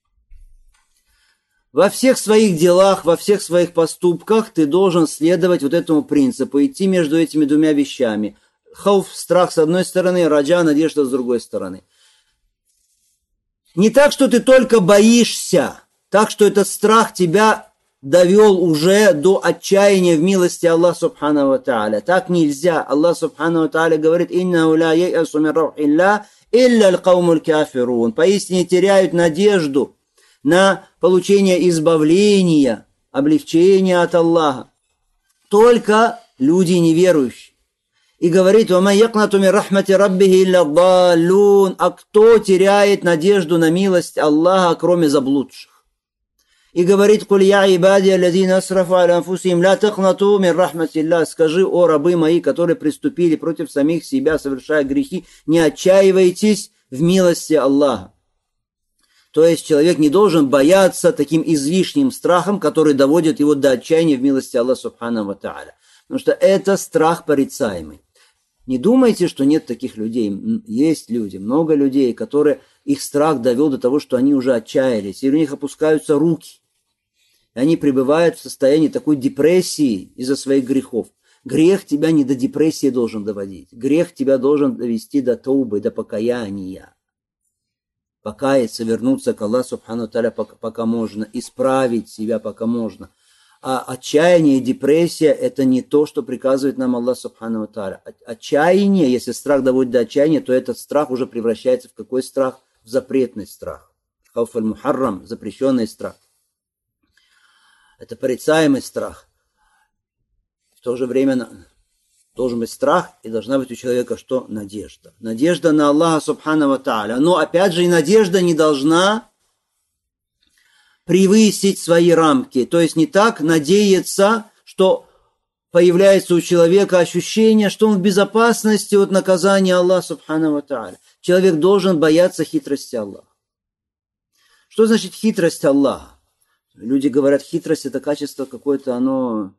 Во всех своих делах, во всех своих поступках ты должен следовать вот этому принципу, идти между этими двумя вещами. Хауф, страх с одной стороны, раджа, надежда с другой стороны. Не так, что ты только боишься, так, что этот страх тебя довел уже до отчаяния в милости Аллаха Субхану ва Тааля. Так нельзя. Аллах Субхану ва Тааля говорит: «Иннаху ла яйасу мин рухиллах илля аль-каумуль кафирун». Поистине теряют надежду на получение избавления, облегчения от Аллаха только люди неверующие. И говорит: «Вама якнату мин рахмати раббихи илля даллун». А кто теряет надежду на милость Аллаха, кроме заблудших? И говорит: «Куль я ибади аллазина асрафу аля анфусихим ла тахнату мин рахматиллах». Скажи: о рабы мои, которые приступили против самих себя, совершая грехи, не отчаивайтесь в милости Аллаха. То есть человек не должен бояться таким излишним страхом, который доводит его до отчаяния в милости Аллаха Субхану ва Тааля. Потому что это страх порицаемый. Не думайте, что нет таких людей. Есть люди, много людей, которые их страх довел до того, что они уже отчаялись, и у них опускаются руки. И они пребывают в состоянии такой депрессии из-за своих грехов. Грех тебя не до депрессии должен доводить. Грех тебя должен довести до таубы, до покаяния. Покаяться, вернуться к Аллаху Субхану Тааля пока можно, исправить себя пока можно. А отчаяние и депрессия – это не то, что приказывает нам Аллах Субхану Тааля. Отчаяние, если страх доводит до отчаяния, то этот страх уже превращается в какой страх? В запретный страх. Хауф аль-мухаррам – запрещенный страх. Это порицаемый страх. В то же время должен быть страх, и должна быть у человека что? Надежда. Надежда на Аллаха Субхану Тааля. Но опять же и надежда не должна превысить свои рамки. То есть не так надеяться, что появляется у человека ощущение, что он в безопасности от наказания Аллаха Субхану Тааля. Человек должен бояться хитрости Аллаха. Что значит хитрость Аллаха? Люди говорят, хитрость – это качество какое-то, оно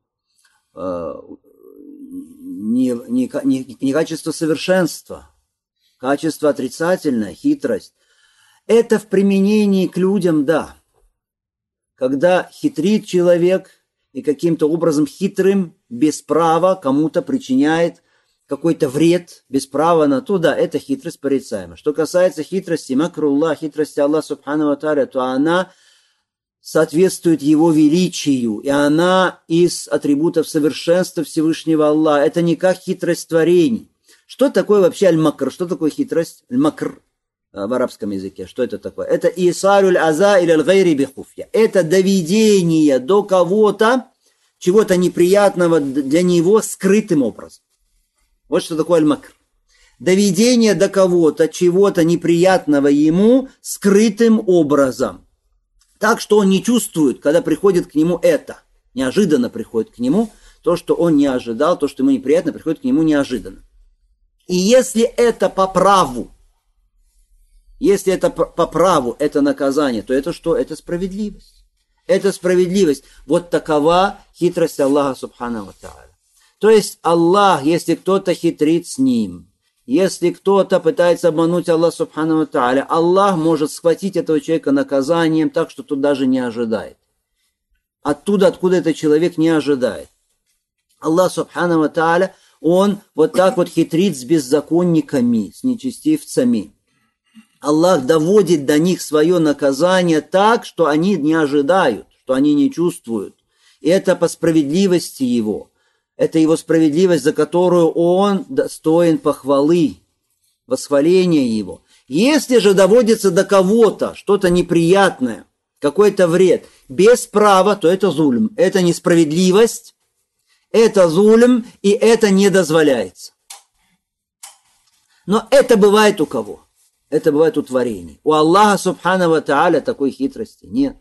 не качество совершенства, качество отрицательное, хитрость. Это в применении к людям, да. Когда хитрит человек и каким-то образом хитрым, без права кому-то причиняет какой-то вред, без права на то, да, это хитрость порицаемая. Что касается хитрости, макруллах, хитрости Аллаха Субхану ва Тааля, то она соответствует его величию, и она из атрибутов совершенства Всевышнего Аллаха. Это не как хитрость творений. Что такое вообще аль-макр? Что такое хитрость? Аль-макр в арабском языке. Что это такое? Это исалюль аза или аль-гайри бихуфья. Это доведение до кого-то чего-то неприятного для него скрытым образом. Вот что такое аль-макр. Доведение до кого-то чего-то неприятного ему скрытым образом. Так что он не чувствует, когда приходит к нему это. Неожиданно приходит к нему то, что он не ожидал, то, что ему неприятно, приходит к нему неожиданно. И если это по праву, это наказание, то это что? Это справедливость. Это справедливость. Вот такова хитрость Аллаха Субхану ва Тааля. То есть Аллах, если кто-то хитрит с ним, если кто-то пытается обмануть Аллаха Субхану ва Тааля, Аллах может схватить этого человека наказанием так, что тот даже не ожидает. Оттуда, откуда этот человек не ожидает. Аллах Субхану ва Тааля, он вот так вот хитрит с беззаконниками, с нечестивцами. Аллах доводит до них свое наказание так, что они не ожидают, что они не чувствуют. И это по справедливости его. Это его справедливость, за которую он достоин похвалы, восхваления его. Если же доводится до кого-то что-то неприятное, какой-то вред, без права, то это зульм. Это несправедливость, это зульм, и это не дозволяется. Но это бывает у кого? Это бывает у творений. У Аллаха Субхану ва Тааля такой хитрости нет.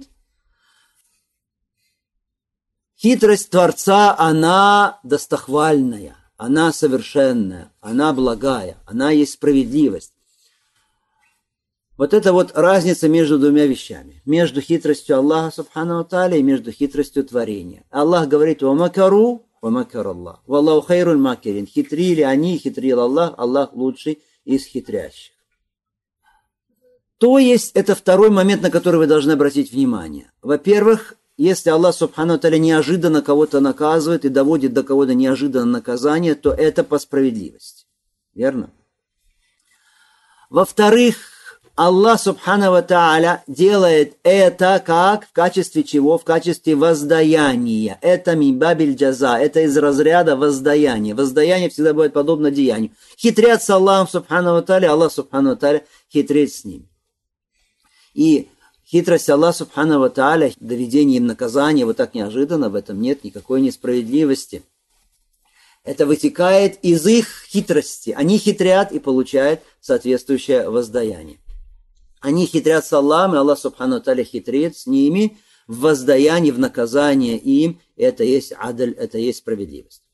Хитрость Творца, она достохвальная, она совершенная, она благая, она есть справедливость. Вот это вот разница между двумя вещами. Между хитростью Аллаха Субхану ва Тааля и между хитростью творения. Аллах говорит: «Ва макару وَمَكَرَ اللَّهُ وَاللَّهُ خَيْرُ الْمَاكِرِينَ. Хитрили они, хитрил Аллах, Аллах лучший из хитрящих. То есть, это второй момент, на который вы должны обратить внимание. Во-первых, если Аллах Субхану Тааля неожиданно кого-то наказывает и доводит до кого-то неожиданное наказание, то это по справедливости. Верно? Во-вторых, Аллах Субхану Тааля делает это как? В качестве чего? В качестве воздаяния. Это мимбабиль джаза, это из разряда воздаяния. Воздаяние всегда бывает подобно деянию. Хитрят с Аллахом Субхану Тааля, Аллах Субхану Тааля хитрит с ним. И хитрость Аллаха Субхану ва Тааля, доведение им наказания вот так неожиданно, в этом нет никакой несправедливости. Это вытекает из их хитрости. Они хитрят и получают соответствующее воздаяние. Они хитрят с Аллахом, и Аллах Субхану ва Тааля хитрит с ними в воздаянии, в наказание им. Это есть адль, это есть справедливость.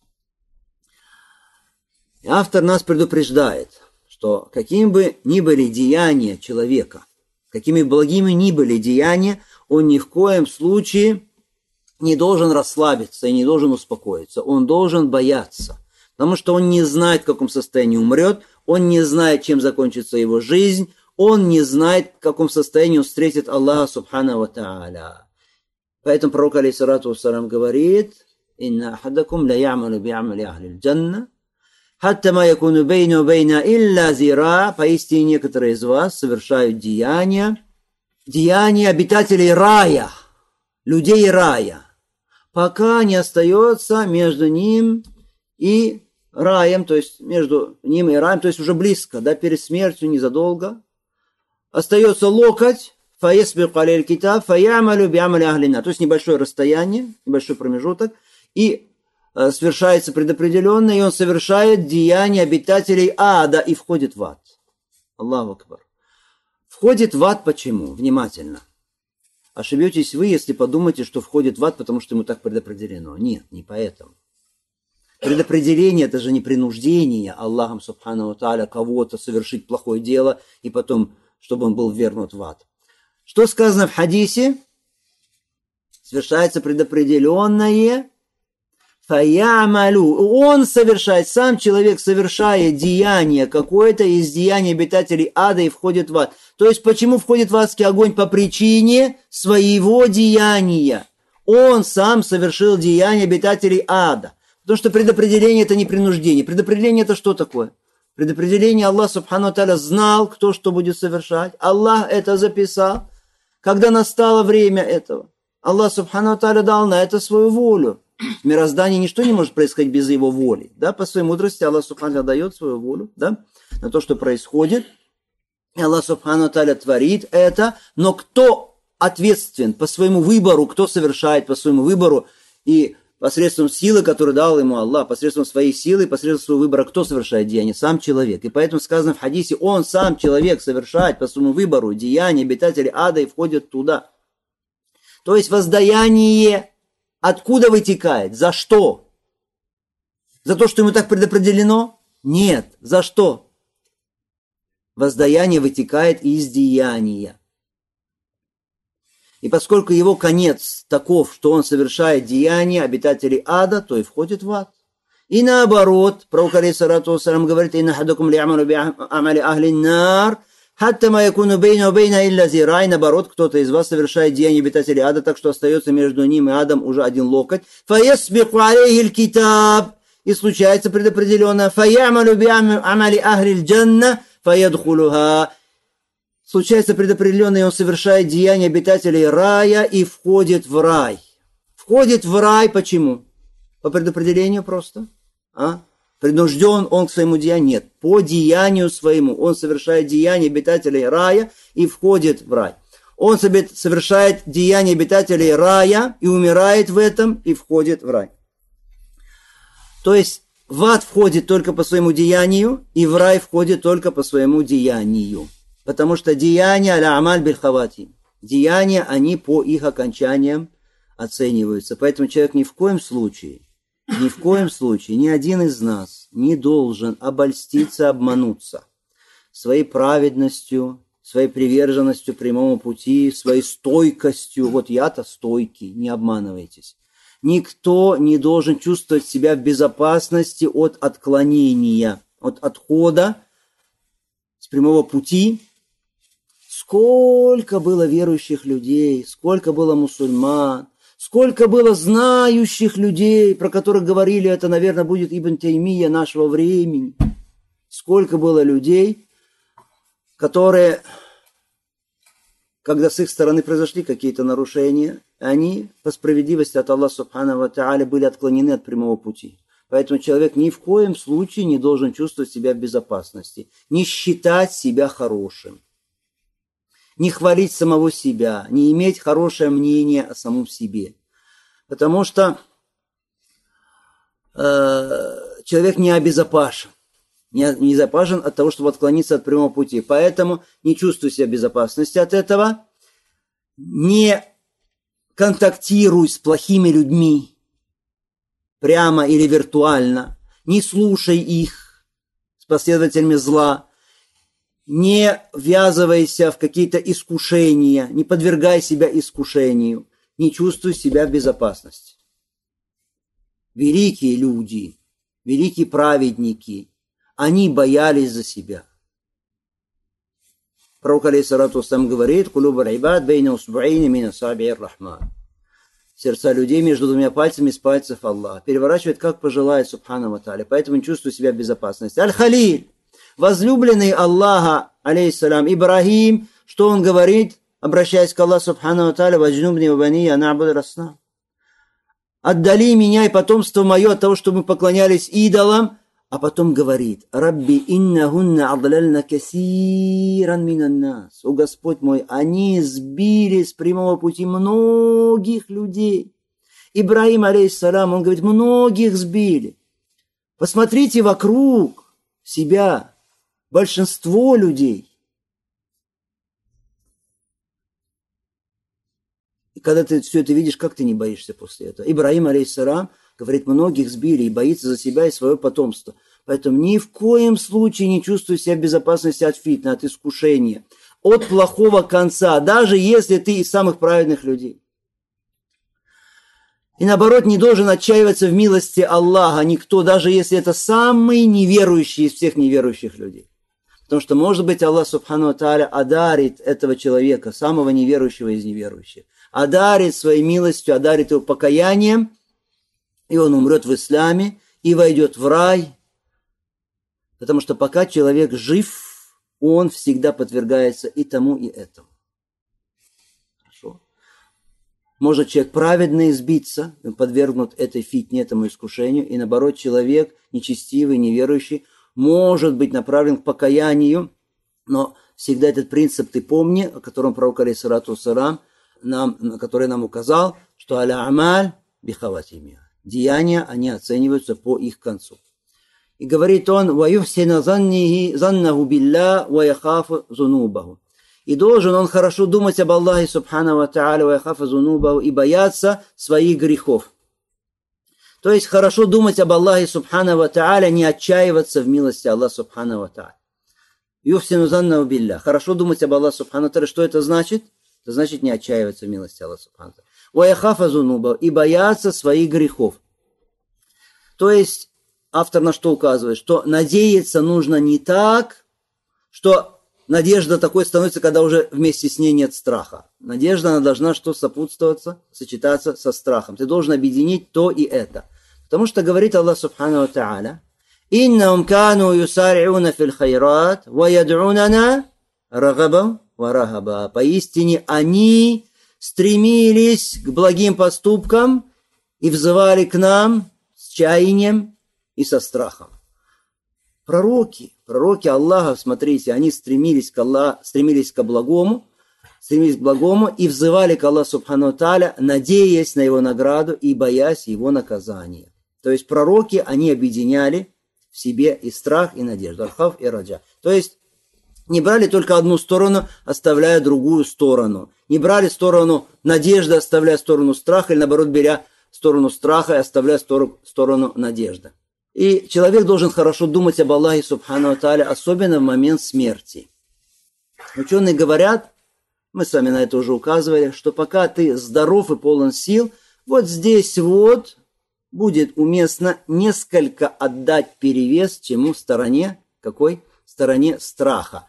И автор нас предупреждает, что какими бы ни были деяния человека, какими благими ни были деяния, он ни в коем случае не должен расслабиться и не должен успокоиться. Он должен бояться, потому что он не знает, в каком состоянии умрет, он не знает, чем закончится его жизнь, он не знает, в каком состоянии он встретит Аллаха Субхану ва Тааля. Поэтому пророк алейхиссалату вассалям говорит: «Инна ахадакум ла я'малу би'амали ахлил джанна, хатта ма якуну бейну бейна илля зира». Поистине некоторые из вас совершают деяния обитателей рая, людей рая, пока не остается между ним и раем, то есть между ним и раем, то есть уже близко, да, перед смертью, незадолго, остается локоть, фаесбику алейхи китаб, фаямалю би'амали ахлина, то есть небольшое расстояние, небольшой промежуток, и совершается предопределенно, и он совершает деяния обитателей ада и входит в ад. Аллаху акбар. Входит в ад почему? Внимательно. Ошибетесь вы, если подумаете, что входит в ад, потому что ему так предопределено. Нет, не поэтому. Предопределение – это же не принуждение Аллахом Субхану ва Тааля кого-то совершить плохое дело, и потом, чтобы он был ввергнут в ад. Что сказано в хадисе? Совершается предопределенное. Фаямалю. Он совершает, сам человек совершает деяние какое-то из деяний обитателей ада и входит в ад. То есть, почему входит в адский огонь? По причине своего деяния. Он сам совершил деяние обитателей ада. Потому что предопределение – это не принуждение. Предопределение – это что такое? Предопределение Аллах Субхану ва Тааля знал, кто что будет совершать. Аллах это записал. Когда настало время этого, Аллах Субхану ва Тааля дал на это свою волю. В мироздании ничто не может происходить без его воли. Да? По своей мудрости Аллах Субхану ва Тааля дает свою волю, да? На то, что происходит. И Аллах Субхану ва Тааля творит это. Но кто ответственен по своему выбору, кто совершает по своему выбору и посредством силы, которую дал ему Аллах, посредством своей силы, посредством своего выбора, кто совершает деяние? Сам человек. И поэтому сказано в хадисе, он сам, человек, совершает по своему выбору деяния обитателей ада и входит туда. То есть воздаяние откуда вытекает? За что? За то, что ему так предопределено? Нет. За что? Воздаяние вытекает из деяния. И поскольку его конец таков, что он совершает деяния обитателей ада, то и входит в ад. И наоборот, пророк алейхиссалату вассалям говорит: «Инна ахадакум ли'амалу би'амали ахли нар, хатта ма якуну бейна бейна илля зира». И наоборот, кто-то из вас совершает деяния обитателей ада, так что остается между ним и адом уже один локоть. Фаясбику алейхи китаб. И случается предопределенно. Фаямалу би'амали ахли джанна, фаядхулуха. Случается предопределенно, и он совершает деяния обитателей рая и входит в рай. Входит в рай почему? По предопределению просто. Принужден он к своему деянию? Нет. По деянию своему. Он совершает деяния обитателей рая и входит в рай. Он совершает деяния обитателей рая и умирает в этом и входит в рай. То есть в ад входит только по своему деянию, и в рай входит только по своему деянию. Потому что деяния аля-амаль биль-хаватим. Деяния, они по их окончаниям оцениваются. Поэтому человек ни в коем случае, ни один из нас не должен обольститься, обмануться своей праведностью, своей приверженностью прямому пути, своей стойкостью. Вот я-то стойкий, не обманывайтесь. Никто не должен чувствовать себя в безопасности от отклонения, от отхода с прямого пути. Сколько было верующих людей, сколько было мусульман, сколько было знающих людей, про которых говорили, это, наверное, будет Ибн Таймия нашего времени. Сколько было людей, которые, когда с их стороны произошли какие-то нарушения, они по справедливости от Аллаха Субхану ва Тааля были отклонены от прямого пути. Поэтому человек ни в коем случае не должен чувствовать себя в безопасности, не считать себя хорошим, не хвалить самого себя, не иметь хорошее мнение о самом себе. Потому что человек не обезопасен. Не безопасен от того, чтобы отклониться от прямого пути. Поэтому не чувствуй себя в безопасности от этого. Не контактируй с плохими людьми, прямо или виртуально. Не слушай их, с последователями зла. Не ввязывайся в какие-то искушения, не подвергай себя искушению. Не чувствуй себя в безопасности. Великие люди, великие праведники, они боялись за себя. Пророк алейхиссалату вассалям говорит: «Кулуб аль-ибад бейна усбу'айни мин асаби ар-рахман». Сердца людей между двумя пальцами из пальцев Аллаха. Переворачивает, как пожелает, субхану ва тааля. Поэтому не чувствует себя в безопасности. Аль-Халиль, возлюбленный Аллаха, алейхиссалям, Ибрахим, что он говорит, обращаясь к Аллаху, субхану ва тааля: «Ваджнубни ва бани а'набуду раснам». Отдали меня и потомство мое от того, чтобы мы поклонялись идолам. А потом говорит: «Рабби иннахунна адлальна касиран минан нас». О Господь мой, они сбили с прямого пути многих людей. Ибрахим, алейхиссалам, он говорит, многих сбили. Посмотрите вокруг себя, большинство людей. И когда ты все это видишь, как ты не боишься после этого? Ибрахим, алейхиссалам, говорит, многих сбили и боится за себя и свое потомство. Поэтому ни в коем случае не чувствуй себя в безопасности от фитны, от искушения, от плохого конца, даже если ты из самых праведных людей. И наоборот, не должен отчаиваться в милости Аллаха никто, даже если это самый неверующий из всех неверующих людей. Потому что, может быть, Аллах Субхану ва Тааля одарит этого человека, самого неверующего из неверующих, одарит своей милостью, одарит его покаянием, и он умрет в исламе и войдет в рай. Потому что пока человек жив, он всегда подвергается и тому, и этому. Хорошо? Может человек праведно избиться, подвергнут этой фитне, этому искушению, и наоборот человек нечестивый, неверующий, может быть направлен к покаянию, но всегда этот принцип ты помни, о котором пророк алейхиссалату вассалям который нам указал, что аля-амаль бихаватимия. Деяния, они оцениваются по их концу. И говорит он: «Ваюхсина заннаху билля ва яхафу зунубаху». И должен он хорошо думать об Аллахе Субхану ва Тааля ва яхафу зунубаху и бояться своих грехов. То есть хорошо думать об Аллахе Субхану ва Тааля, не отчаиваться в милости Аллаха Субхану ва Тааля. Юхсину заннаху билля. Хорошо думать об Аллахе Субхану ва Тааля. Что это значит? Это значит не отчаиваться в милости Аллаха Субхану ва Тааля. И бояться своих грехов. То есть автор на что указывает? Что надеяться нужно не так, что надежда такой становится, когда уже вместе с ней нет страха. Надежда, она должна что сопутствоваться, сочетаться со страхом. Ты должен объединить то и это. Потому что говорит Аллах Субхану ва Тааля: «Иннахум кану юсари'уна фил хайрат ва яд'унана рагабан ва рахаба». Поистине они стремились к благим поступкам и взывали к нам с чаянием и со страхом. Пророки Аллаха, смотрите, они стремились к благому и взывали к Аллаху Субхану ва Тааля, надеясь на его награду и боясь его наказания. То есть пророки, они объединяли в себе и страх, и надежду, аль-хавф и раджа. То есть не брали только одну сторону, оставляя другую сторону. Не брали сторону надежды, оставляя сторону страха, или наоборот, беря сторону страха и оставляя сторону надежды. И человек должен хорошо думать об Аллахе Субхану ва Тааля, особенно в момент смерти. Ученые говорят, мы с вами на это уже указывали, что пока ты здоров и полон сил, Вот здесь вот будет уместно несколько отдать перевес чему стороне, какой? Стороне страха.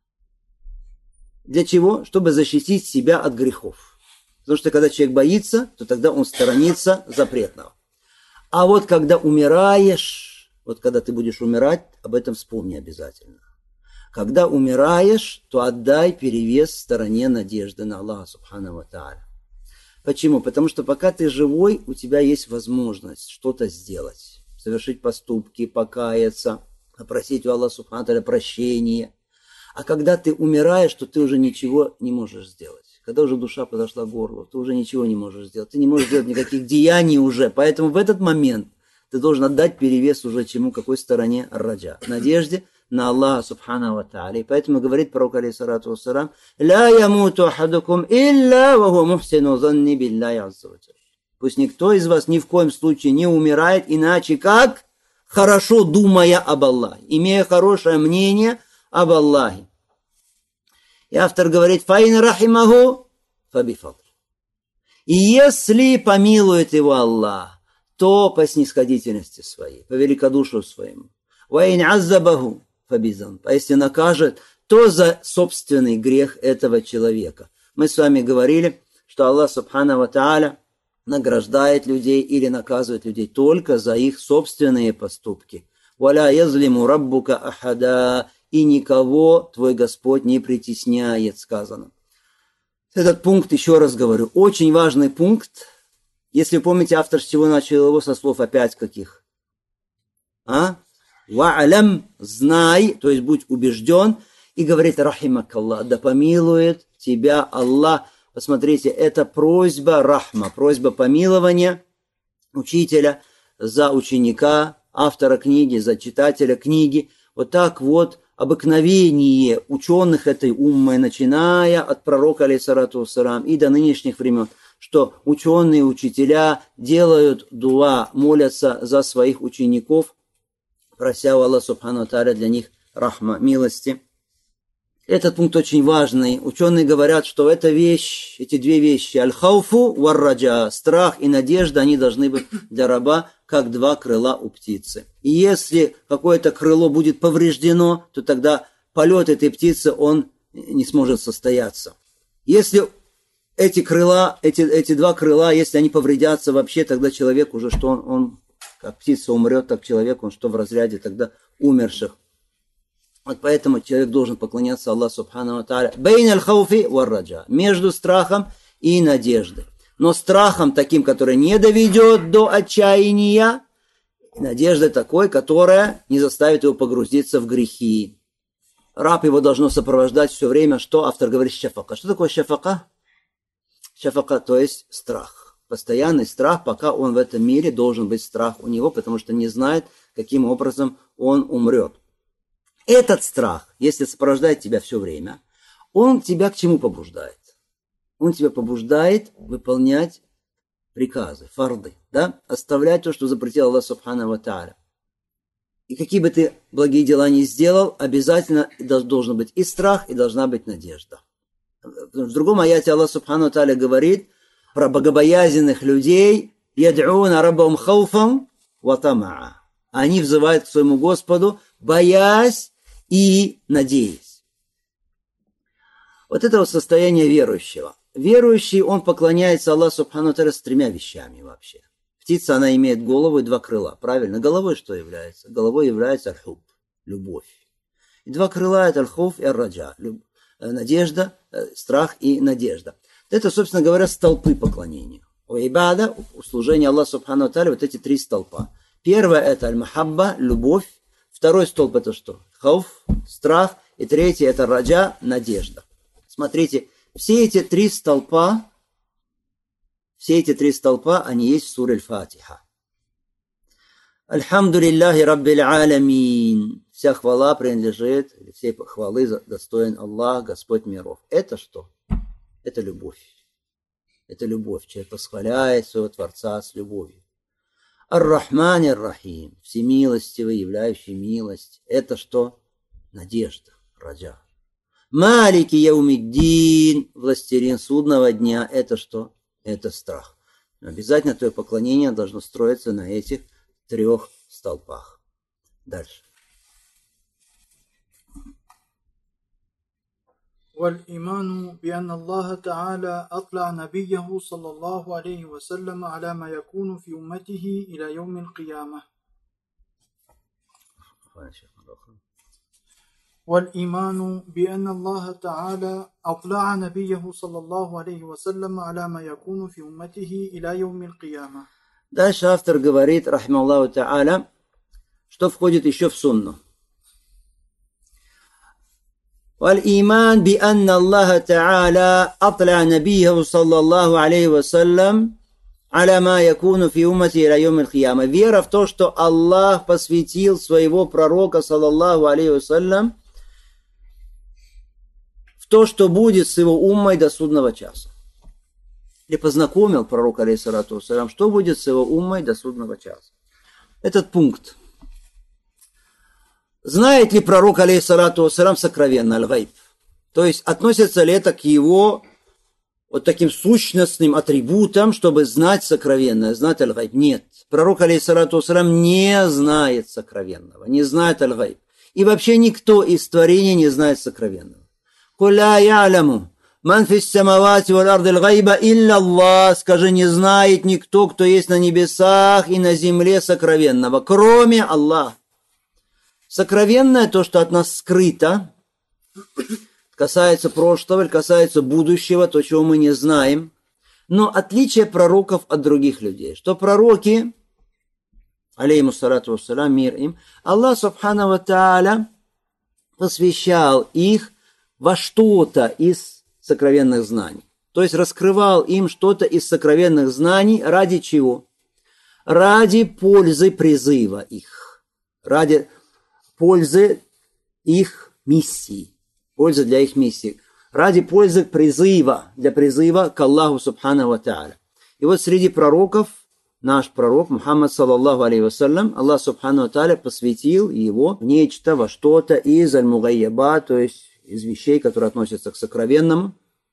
Для чего? Чтобы защитить себя от грехов. Потому что когда человек боится, то тогда он сторонится запретного. А вот когда умираешь, вот когда ты будешь умирать, об этом вспомни обязательно. Когда умираешь, то отдай перевес стороне надежды на Аллаха Субхану ва Тааля. Почему? Потому что пока ты живой, у тебя есть возможность что-то сделать. Совершить поступки, покаяться, попросить у Аллаха Субхану ва Тааля прощения. А когда ты умираешь, то ты уже ничего не можешь сделать. Когда уже душа подошла к горлу, ты уже ничего не можешь сделать. Ты не можешь делать никаких деяний уже. Поэтому в этот момент ты должен отдать перевес уже чему, какой стороне раджа. Надежде на Аллаха Субхану ва Тааля. И поэтому говорит пророк, алейхиссалату вассалям, «Ля ямуту ахадукум илля ва хуа мухсину занни билляхи азза ва джалля». Пусть никто из вас ни в коем случае не умирает, иначе как хорошо думая об Аллахе, имея хорошее мнение об Аллахе. И автор говорит, «Фаин рахимаху фабифадл». И если помилует его Аллах, то по снисходительности своей, по великодушию своему. «Ваин аззабаху фабизан». А если накажет, то за собственный грех этого человека. Мы с вами говорили, что Аллах Субхану ва Тааля награждает людей или наказывает людей только за их собственные поступки. «Валя язлиму раббука ахада». И никого твой Господь не притесняет, сказано. Этот пункт, еще раз говорю, очень важный пункт. Если помните, автор с чего начал его, со слов опять каких? «Ва'алям», знай, то есть будь убежден, и говорит, «Рахимакаллах», да помилует тебя Аллах. Посмотрите, это просьба рахма, просьба помилования учителя за ученика, автора книги, за читателя книги. Вот так вот обыкновение ученых этой уммы, начиная от пророка, алейхиссалату вассалям, и до нынешних времен, что ученые, учителя делают дуа, молятся за своих учеников, прося у Аллаха Субхану ва Тааля для них рахма, милости. Этот пункт очень важный. Ученые говорят, что эта вещь, эти две вещи, аль-хауфу вар-раджа, страх и надежда, они должны быть для раба как два крыла у птицы. И если какое-то крыло будет повреждено, то тогда полет этой птицы, он не сможет состояться. Если эти крыла, эти два крыла, если они повредятся вообще, тогда человек уже, что он как птица умрет, так человек, он что в разряде тогда умерших. Вот поэтому человек должен поклоняться Аллаху Субхану ва Тааля. Бейн аль-хауфи вар-раджа. Между страхом и надеждой. Но страхом таким, который не доведет до отчаяния, надеждой такой, которая не заставит его погрузиться в грехи. Раб его должно сопровождать все время, что автор говорит, шафака. Что такое шафака? Шафака, то есть страх. Постоянный страх, пока он в этом мире, должен быть страх у него, потому что не знает, каким образом он умрет. Этот страх, если сопровождает тебя все время, он тебя к чему побуждает? Он тебя побуждает выполнять приказы, фарды, да? Оставлять то, что запретил Аллах Субхану ва Тааля. И какие бы ты благие дела ни сделал, обязательно должен быть и страх, и должна быть надежда. В другом аяте Аллах Субхану ва Тааля говорит про богобоязненных людей, «Яд'уна раббахум хауфан ва тамаа». Они взывают к своему Господу, боясь и надеясь. Вот это вот состояние верующего. Верующий, он поклоняется Аллаху Субхану ва Тааля с тремя вещами вообще. Птица, она имеет голову и два крыла. Правильно? Головой что является? Головой является аль-хуб, любовь. И два крыла – это аль-хауф и аль-раджа. Надежда, страх и надежда. Это, собственно говоря, столпы поклонения. У ибада, у служения Аллаху Субхану ва Тааля, вот эти три столпа. Первое – это аль-махабба, любовь. Второй столб – это что? Хауф, страх. И третий – это раджа, надежда. Смотрите, все эти три столпа, они есть в суре Аль-Фатиха. Альхамдулиллахи Раббил Аламин. Вся хвала принадлежит, все хвалы достоин Аллах, Господь миров. Это что? Это любовь. Это любовь. Человек восхваляет своего Творца с любовью. Ар-Рахман ар-Рахим. Всемилостивый, являющий милость. Это что? Надежда, раджа. Малики яумиддин. Властелин судного дня. Это что? Это страх. Обязательно твое поклонение должно строиться на этих 3 столпах. Дальше. والإيمان بأن الله تعالى أطلع نبيه صلى الله عليه وسلم على ما يكون في أمته إلى يوم القيامة. والإيمان بأن الله تعالى أطلع نبيه صلى الله عليه وسلم على ما يكون في أمته إلى يوم القيامة. Дальше автор говорит, рахималлаху та'аля, что входит еще в сунну. والإيمان بأن الله تعالى أطلع نبيه صلى الله عليه وسلم على ما يكون في أمته إلى يوم القيامة. Вера в то, что Аллах посвятил своего пророка, саллаллаху алейхи вассалям, в то, что будет с его уммой до судного часа. Или познакомил пророк, алейхиссалату вассалям, что будет с его уммой до судного часа. Этот пункт. Знает ли пророк, алейхиссалату вассалям, сокровенно аль-гайб? То есть, относится ли это к его вот таким сущностным атрибутам, чтобы знать сокровенное, знать аль-гайб? Нет. Пророк, алейхиссалату вассалям, не знает сокровенного, не знает аль-гайб. И вообще никто из творений не знает сокровенного. «Куля яляму, ман фис самавати валь арди аль-гайба илля Аллах». Скажи, не знает никто, кто есть на небесах и на земле сокровенного, кроме Аллаха. Сокровенное, то, что от нас скрыто, касается прошлого или касается будущего, то, чего мы не знаем. Но отличие пророков от других людей, что пророки, алейхиму салату вассалям, мир им, Аллах субхану ва тааля посвящал их во что-то из сокровенных знаний. То есть раскрывал им что-то из сокровенных знаний. Ради чего? Ради пользы призыва их. Ради пользы их миссии. Польза для их миссии. Ради пользы призыва, для призыва к Аллаху субхану ва тааля. И вот среди пророков, наш пророк Мухаммад саллаллаху алейхи вассалям, Аллах субхану ва тааля посвятил его в нечто, во что-то из аль-мугайяба, то есть из вещей, которые относятся к сокровенному.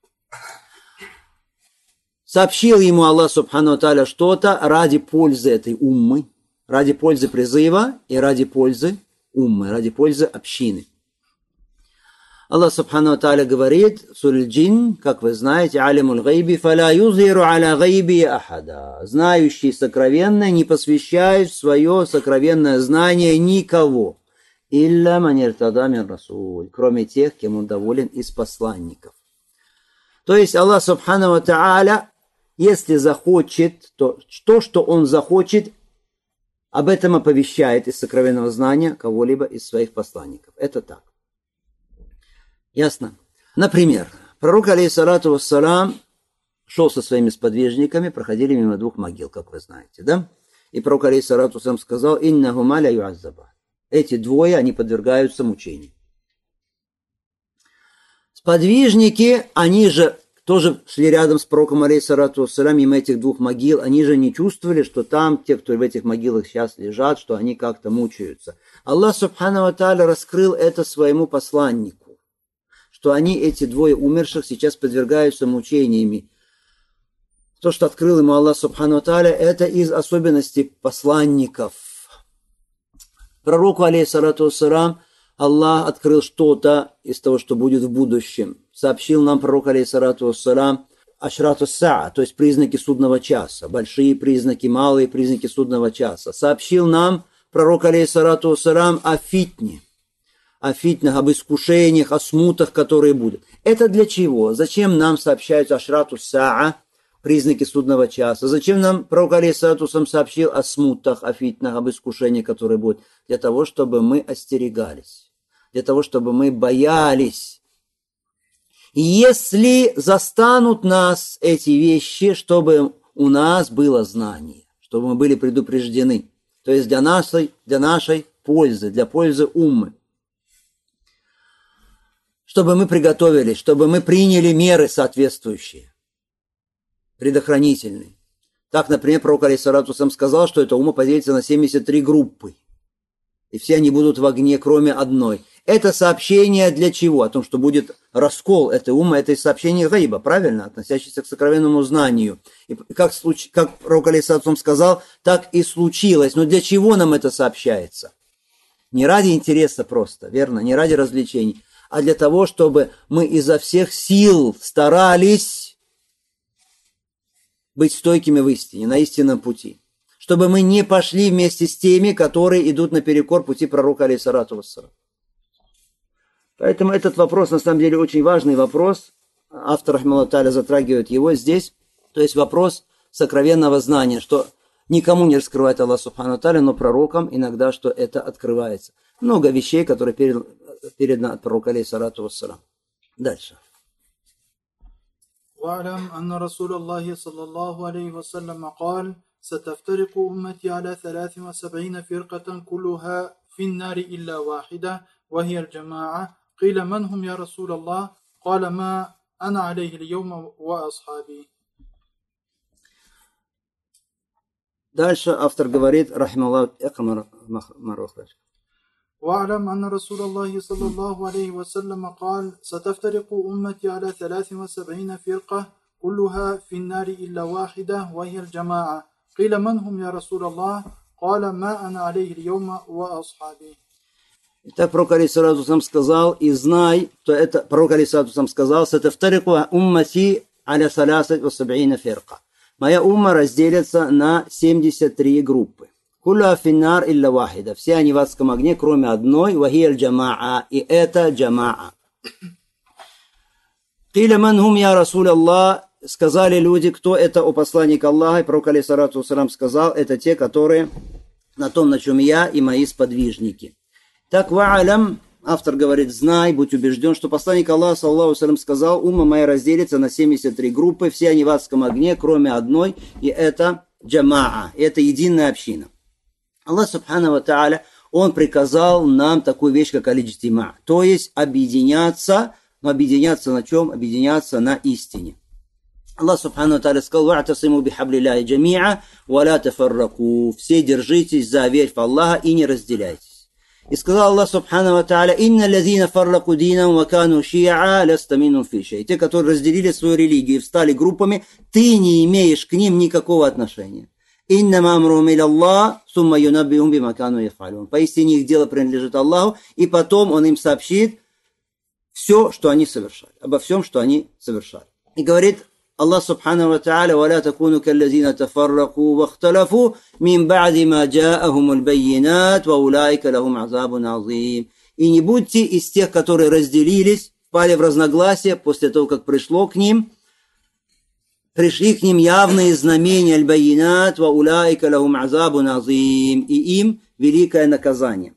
Сообщил ему Аллах субхану ва тааля что-то ради пользы этой уммы, ради пользы призыва и ради пользы уммы, ради пользы общины. Аллах субхану ва тааля говорит в суре Аль-Джин, как вы знаете, алимуль гайби фаля юзиру аля гайби ахада. Знающий сокровенное не посвящает в свое сокровенное знание никого. Илля ман иртада мин расуль, кроме тех, кем он доволен из посланников. То есть Аллах субхану ва тааля, если захочет, то что он захочет, об этом оповещает из сокровенного знания кого-либо из своих посланников. Это так. Ясно? Например, пророк, алейхиссалату вассалам, шел со своими сподвижниками, проходили мимо 2 могил, как вы знаете, да? И пророк, алейхиссалату вассалам, сказал: «Иннахума ля юаззаба». Эти 2, они подвергаются мучению. Сподвижники, они же тоже шли рядом с пророком, алейхиссалату вассалам, мимо этих 2 могил, они же не чувствовали, что там, те, кто в этих могилах сейчас лежат, что они как-то мучаются. Аллах субхану ва тааля раскрыл это своему посланнику, что они, эти 2 умерших, сейчас подвергаются мучениями. То, что открыл ему Аллах субхану ва тааля, это из особенностей посланников. Пророку, алейхиссалату вассалам, Аллах открыл что-то из того, что будет в будущем. Сообщил нам пророк, алейхиссалату вассалам, ашрату саа, то есть признаки судного часа, большие признаки, малые признаки судного часа. Сообщил нам пророк, алейхиссалату вассалам, о фитне, об искушениях, о смутах, которые будут. Это для чего? Зачем нам сообщают ашрату саа, признаки судного часа? Зачем нам пророк, алейхиссалату вассалам, сообщил о смутах, о фитнах, об искушениях, которые будут? Для того, чтобы мы остерегались, для того, чтобы мы боялись. И если застанут нас эти вещи, чтобы у нас было знание, чтобы мы были предупреждены, то есть для нашей пользы, для пользы уммы, чтобы мы приготовились, чтобы мы приняли меры соответствующие, предохранительные. Так, например, пророк, алейхиссалату вассалам, сказал, что эта умма поделится на 73 группы. и все они будут в огне, кроме одной. Это сообщение для чего? О том, что будет раскол этой уммы, это сообщение гайба, правильно, относящееся к сокровенному знанию. И как пророк алейхиссалам сказал, так и случилось. Но для чего нам это сообщается? Не ради интереса просто, верно, не ради развлечений, а для того, чтобы мы изо всех сил старались быть стойкими в истине, на истинном пути. Чтобы мы не пошли вместе с теми, которые идут наперекор пути пророка алейхиссалату вассалам. Поэтому этот вопрос, на самом деле, очень важный вопрос. Автор, рахмаллаху тааля, затрагивает его здесь. То есть вопрос сокровенного знания, что никому не раскрывает Аллах субхану тааля, но пророкам иногда, что это открывается. Много вещей, которые переданы от пророка, алейхиссалату вассалам. Дальше. واعلم أن رسول الله صلى الله عليه وسلم قال ستفترق أمتي على 73 فرقة كلها في النار إلا واحدة وهي الجماعة قيل من هم يا رسول الله قال ما أنا عليه اليوم وأصحابي. Дальше автор говорит, рахималлаху, واعلم أن رسول الله صلى الله عليه وسلم قال ستفترق أمتي على 73 فرقة كلها في النار إلا واحدة وهي الجماعة قيل من هم يا رسول الله قال ما أنا عليه اليوم وأصحابي. Итак, пророк алейхиссалату вассалам сказал, и знай, то это пророк алейхиссалату вассалам сказал, сатафтарику уммати аля салясат ва саб'ина фирка. Моя умма разделится на 73 группы. Кулла финнар илля вахида. Все они в адском огне, кроме одной, вахия аль-джамаа. И это джамаа. Киля ман хум я расуль Аллах. Сказали люди, кто это, о посланник Аллаха. И пророк алейхиссалату вассалам сказал, это те, которые на том, на чем я и мои сподвижники. Так, ва'алям, автор говорит, знай, будь убежден, что посланник Аллаха, саллаллаху алейхи сказал, умма моя разделится на 73 группы, все они в адском огне, кроме одной, и это джамаа, это единая община. Аллах, субхану ва тааля, Он приказал нам такую вещь, как аль-иджтима, то есть объединяться, но объединяться на чем? Объединяться на истине. Аллах, субхану ва тааля, сказал, «Ва'тасиму бихаблиллахи джами'a, ва ла тафарраку». Все держитесь за верь в Аллаха и не разделяйтесь. И сказал Аллах субхану ва тааля, «Инна лазина фарраку динам ва кану ши'a ласта минум фи шей». Те, которые разделили свою религию и встали группами, ты не имеешь к ним никакого отношения. «Иннама амрухум иля Аллах, сумма юнаббихум бима кану яф'алун». Поистине их дело принадлежит Аллаху, и потом Он им сообщит все, что они совершали, обо всем, что они совершали. И говорит Аллах субхану ва тааля, «Ва ла такуну каллазина тафарраку ва ихталафу мин ба'ди ма джа'ахумул баййинат, ва улайка лахум азабун азим». И не будьте из тех, которые разделились, впали в разногласия после того, как пришли к ним явные знамения аль-баййинат, ва улайка лахум азабун азим, и им великое наказание.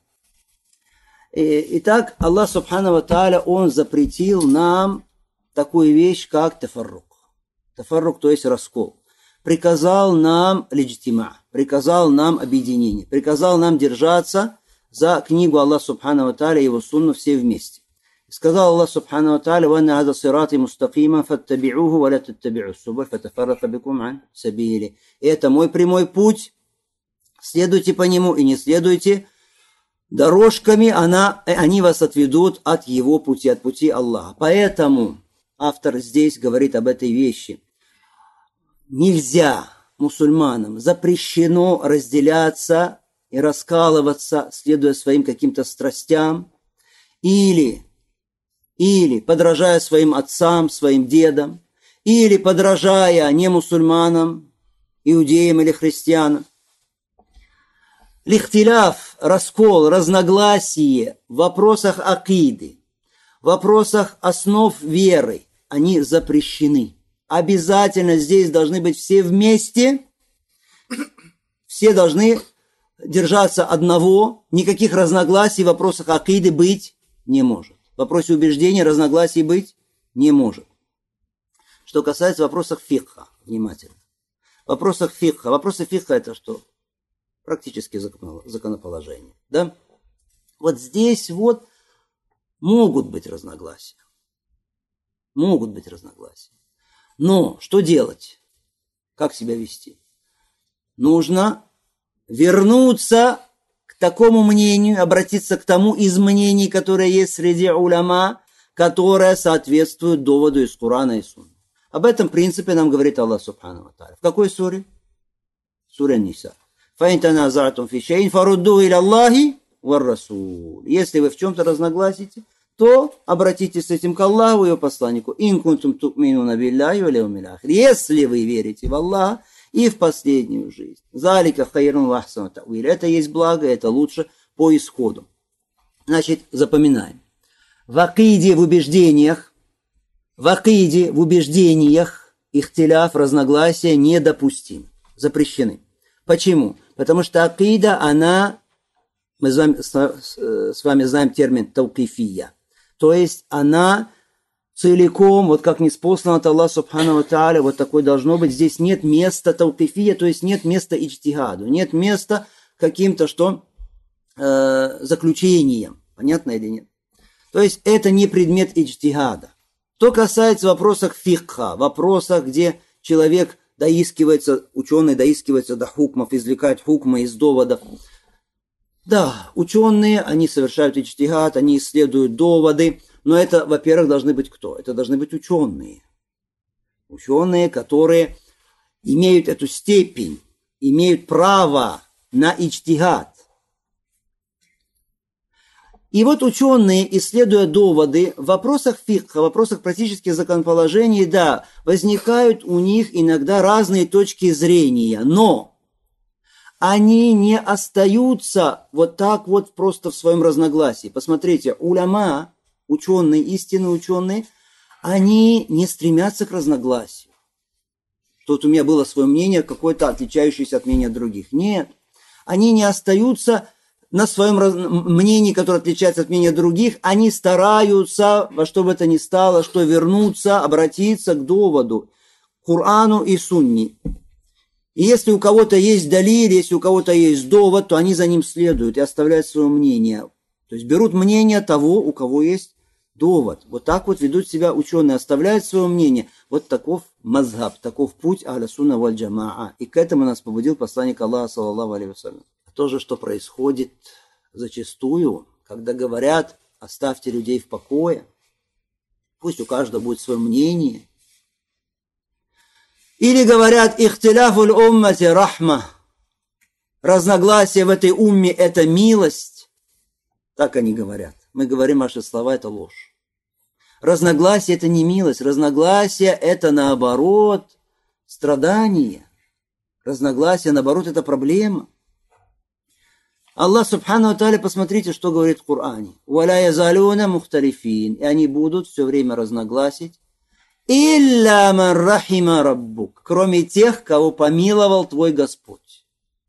Итак, Аллах субхану ва тааля, Он запретил нам такую вещь, как тафаррук. Тафаррук, то есть раскол. Приказал нам лиджтима, приказал нам объединение, приказал нам держаться за книгу Аллаха субхану ва тааля и его сунну все вместе. Сказал Аллах субхану ва тааля, «Ва анна хаза сирати мустакима, фаттаби'уху, ва ла таттаби'у субуль, фатафаррака бикум ан сабили». Это мой прямой путь, следуйте по нему и не следуйте дорожками, они вас отведут от его пути, от пути Аллаха. Поэтому автор здесь говорит об этой вещи. Нельзя мусульманам, запрещено разделяться и раскалываться, следуя своим каким-то страстям, или подражая своим отцам, своим дедам, или подражая не мусульманам, иудеям или христианам. Лихтиляф, раскол, разногласие в вопросах акиды, в вопросах основ веры, они запрещены. Обязательно здесь должны быть все вместе, все должны держаться одного, никаких разногласий в вопросах акиды быть не может. В вопросе убеждения разногласий быть не может. Что касается вопросов фикха, внимательно. Вопросы фикха это что? Практически законоположение. Да? Вот здесь вот могут быть разногласия. Могут быть разногласия. Но что делать? Как себя вести? Нужно вернуться к такому мнению, обратиться к тому из мнений, которые есть среди уляма, которое соответствует доводу из Корана и Сунны. Об этом принципе нам говорит Аллах Субхану ва Тааля. В какой суре? Сура Ниса. فَإِن تَنَازَعْتُمْ فِي شَيْءٍ فَرُدُّوهُ إِلَى اللَّهِ وَالرَّسُولِ. Если вы в чем-то разногласите, то обратитесь с этим к Аллаху и его посланнику. «Ин кунтум ту'минуна билляхи вал яумил ахир». Если вы верите в Аллаха и в последнюю жизнь. «Залика хайрун ва ахсану та'виль». Это есть благо, это лучше по исходу. Значит, запоминаем. В акиде, в убеждениях, ихтиляф, разногласия недопустимы, запрещены. Почему? Потому что акида, мы с вами знаем термин таукифия. То есть она целиком, вот как ниспослана от Аллаха Субхану ва Тааля, вот такой должно быть. Здесь нет места таукифия, то есть нет места иджтихаду, нет места каким-то заключениям. Понятно или нет? То есть это не предмет иджтихада. Что касается вопросов фикха, вопросах, где человек доискивается, ученый доискивается до хукмов, извлекает хукмы из доводов. Да, ученые, они совершают иджтихад, они исследуют доводы, но это, во-первых, должны быть кто? Это должны быть ученые. Ученые, которые имеют эту степень, имеют право на иджтихад. И вот ученые, исследуя доводы, в вопросах фикха, в вопросах практических законоположений, да, возникают у них иногда разные точки зрения, но они не остаются вот так вот просто в своем разногласии. Посмотрите, уляма, ученые, истинные ученые, они не стремятся к разногласию. Тут у меня было свое мнение, какое-то отличающееся от мнения других. Нет, они не остаются на своем мнении, которое отличается от мнения других, они стараются, во что бы это ни стало, что вернуться, обратиться к доводу, к Корану и Сунне. И если у кого-то есть далиль, если у кого-то есть довод, то они за ним следуют и оставляют свое мнение. То есть берут мнение того, у кого есть довод. Вот так вот ведут себя ученые, оставляют свое мнение. Вот таков мазхаб, таков путь ахля сунна валь джамаа. И к этому нас побудил посланник Аллаха, саллаллаху алейхи вассалям. То же, что происходит зачастую, когда говорят, оставьте людей в покое, пусть у каждого будет свое мнение. Или говорят, ихтиляфуль уммати рахма, разногласие в этой умме – это милость. Так они говорят. Мы говорим, наши слова – это ложь. Разногласие – это не милость, разногласие – это, наоборот, страдание. Разногласие, наоборот, это проблема. Аллах Субхану ва Тааля, посмотрите, что говорит в Коране. «Валя язалюна мухталифин». И они будут все время разногласить. «Илля ман рахима раббук». Кроме тех, кого помиловал твой Господь.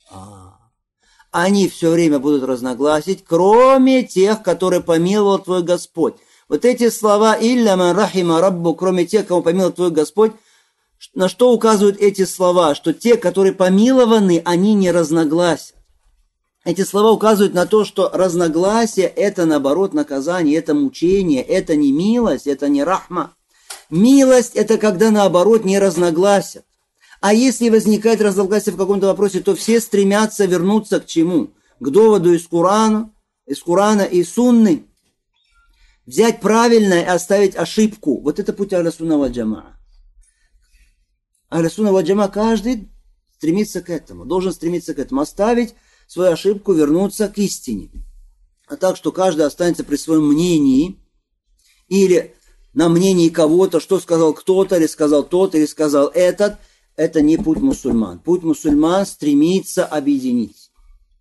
Они все время будут разногласить, кроме тех, которые помиловал твой Господь. Вот эти слова «Илля ман рахима раббук», кроме тех, кого помиловал твой Господь, на что указывают эти слова? Что те, которые помилованы, они не разногласят. Эти слова указывают на то, что разногласие – это, наоборот, наказание, это мучение, это не милость, это не рахма. Милость – это когда, наоборот, не разногласят. А если возникает разногласие в каком-то вопросе, то все стремятся вернуться к чему? К доводу из Корана и Сунны. Взять правильное и оставить ошибку. Вот это путь ахля сунна валь джамаа. Ахля сунна валь джамаа каждый стремится к этому, должен стремиться к этому, оставить свою ошибку, вернуться к истине. А так, что каждый останется при своем мнении или на мнении кого-то, что сказал кто-то, или сказал тот, или сказал этот, это не путь мусульман. Путь мусульман стремится объединиться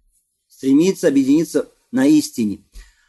на истине.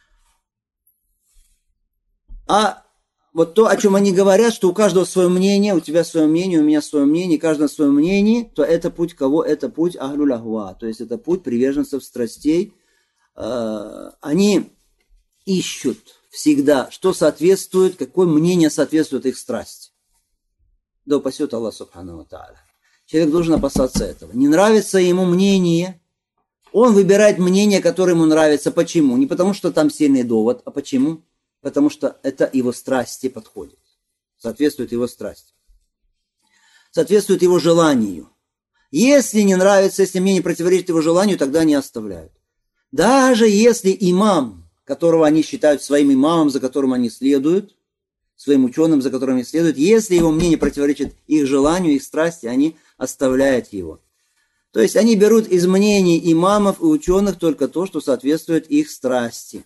А вот то, о чем они говорят, что у каждого свое мнение, у тебя свое мнение, у меня свое мнение, у каждого свое мнение, то это путь кого? Это путь ахлюль ахва, то есть это путь приверженцев страстей. Они ищут всегда, что соответствует, какое мнение соответствует их страсти. Да упасет Аллах Субхану ва Тааля. Человек должен опасаться этого. Не нравится ему мнение, он выбирает мнение, которое ему нравится. Почему? Не потому, что там сильный довод, а почему? Потому что это его страсти подходит. Соответствует его страсти. Соответствует его желанию. Если не нравится, если мне не противоречит его желанию, тогда не оставляют. Даже если имам, которого они считают своим имамом, за которым они следуют, своим ученым, за которым они следуют, если его мнение противоречит их желанию, их страсти, они оставляют его. То есть они берут из мнений имамов и ученых только то, что соответствует их страсти.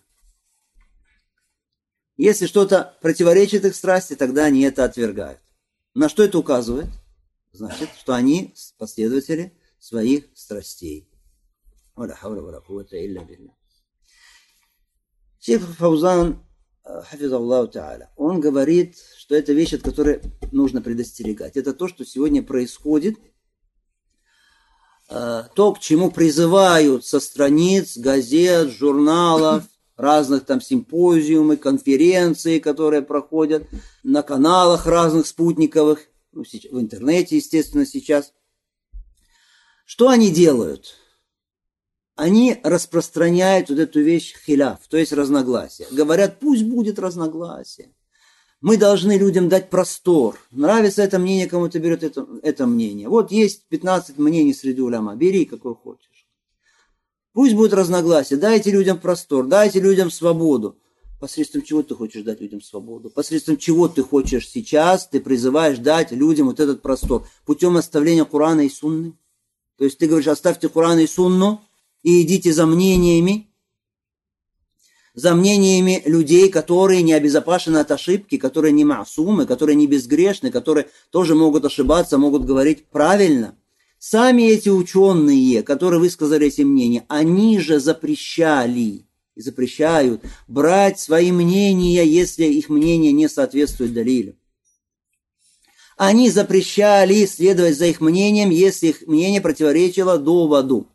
Если что-то противоречит их страсти, тогда они это отвергают. На что это указывает? Значит, что они последователи своих страстей. Шейх Фаузан, хафизаллаху та'аля, он говорит, что это вещь, от которой нужно предостерегать. Это то, что сегодня происходит, то, к чему призывают со страниц, газет, журналов, разных там симпозиумы, конференции, которые проходят на каналах разных спутниковых, в интернете, естественно, сейчас. Что они делают? Они распространяют вот эту вещь хиляф, то есть разногласия. Говорят, пусть будет разногласие. Мы должны людям дать простор. Нравится это мнение, кому-то берет это мнение. Вот есть 15 мнений среди уляма, бери какой хочешь. Пусть будет разногласие, дайте людям простор, дайте людям свободу. Посредством чего ты хочешь дать людям свободу? Посредством чего ты хочешь сейчас, ты призываешь дать людям вот этот простор? Путем оставления Корана и Сунны? То есть ты говоришь, оставьте Коран и Сунну и идите за мнениями людей, которые не обезопасены от ошибки, которые не маасумы, которые не безгрешны, которые тоже могут ошибаться, могут говорить правильно. Сами эти ученые, которые высказали эти мнения, они же запрещали и запрещают брать свои мнения, если их мнение не соответствует далилю. Они запрещали следовать за их мнением, если их мнение противоречило доводу.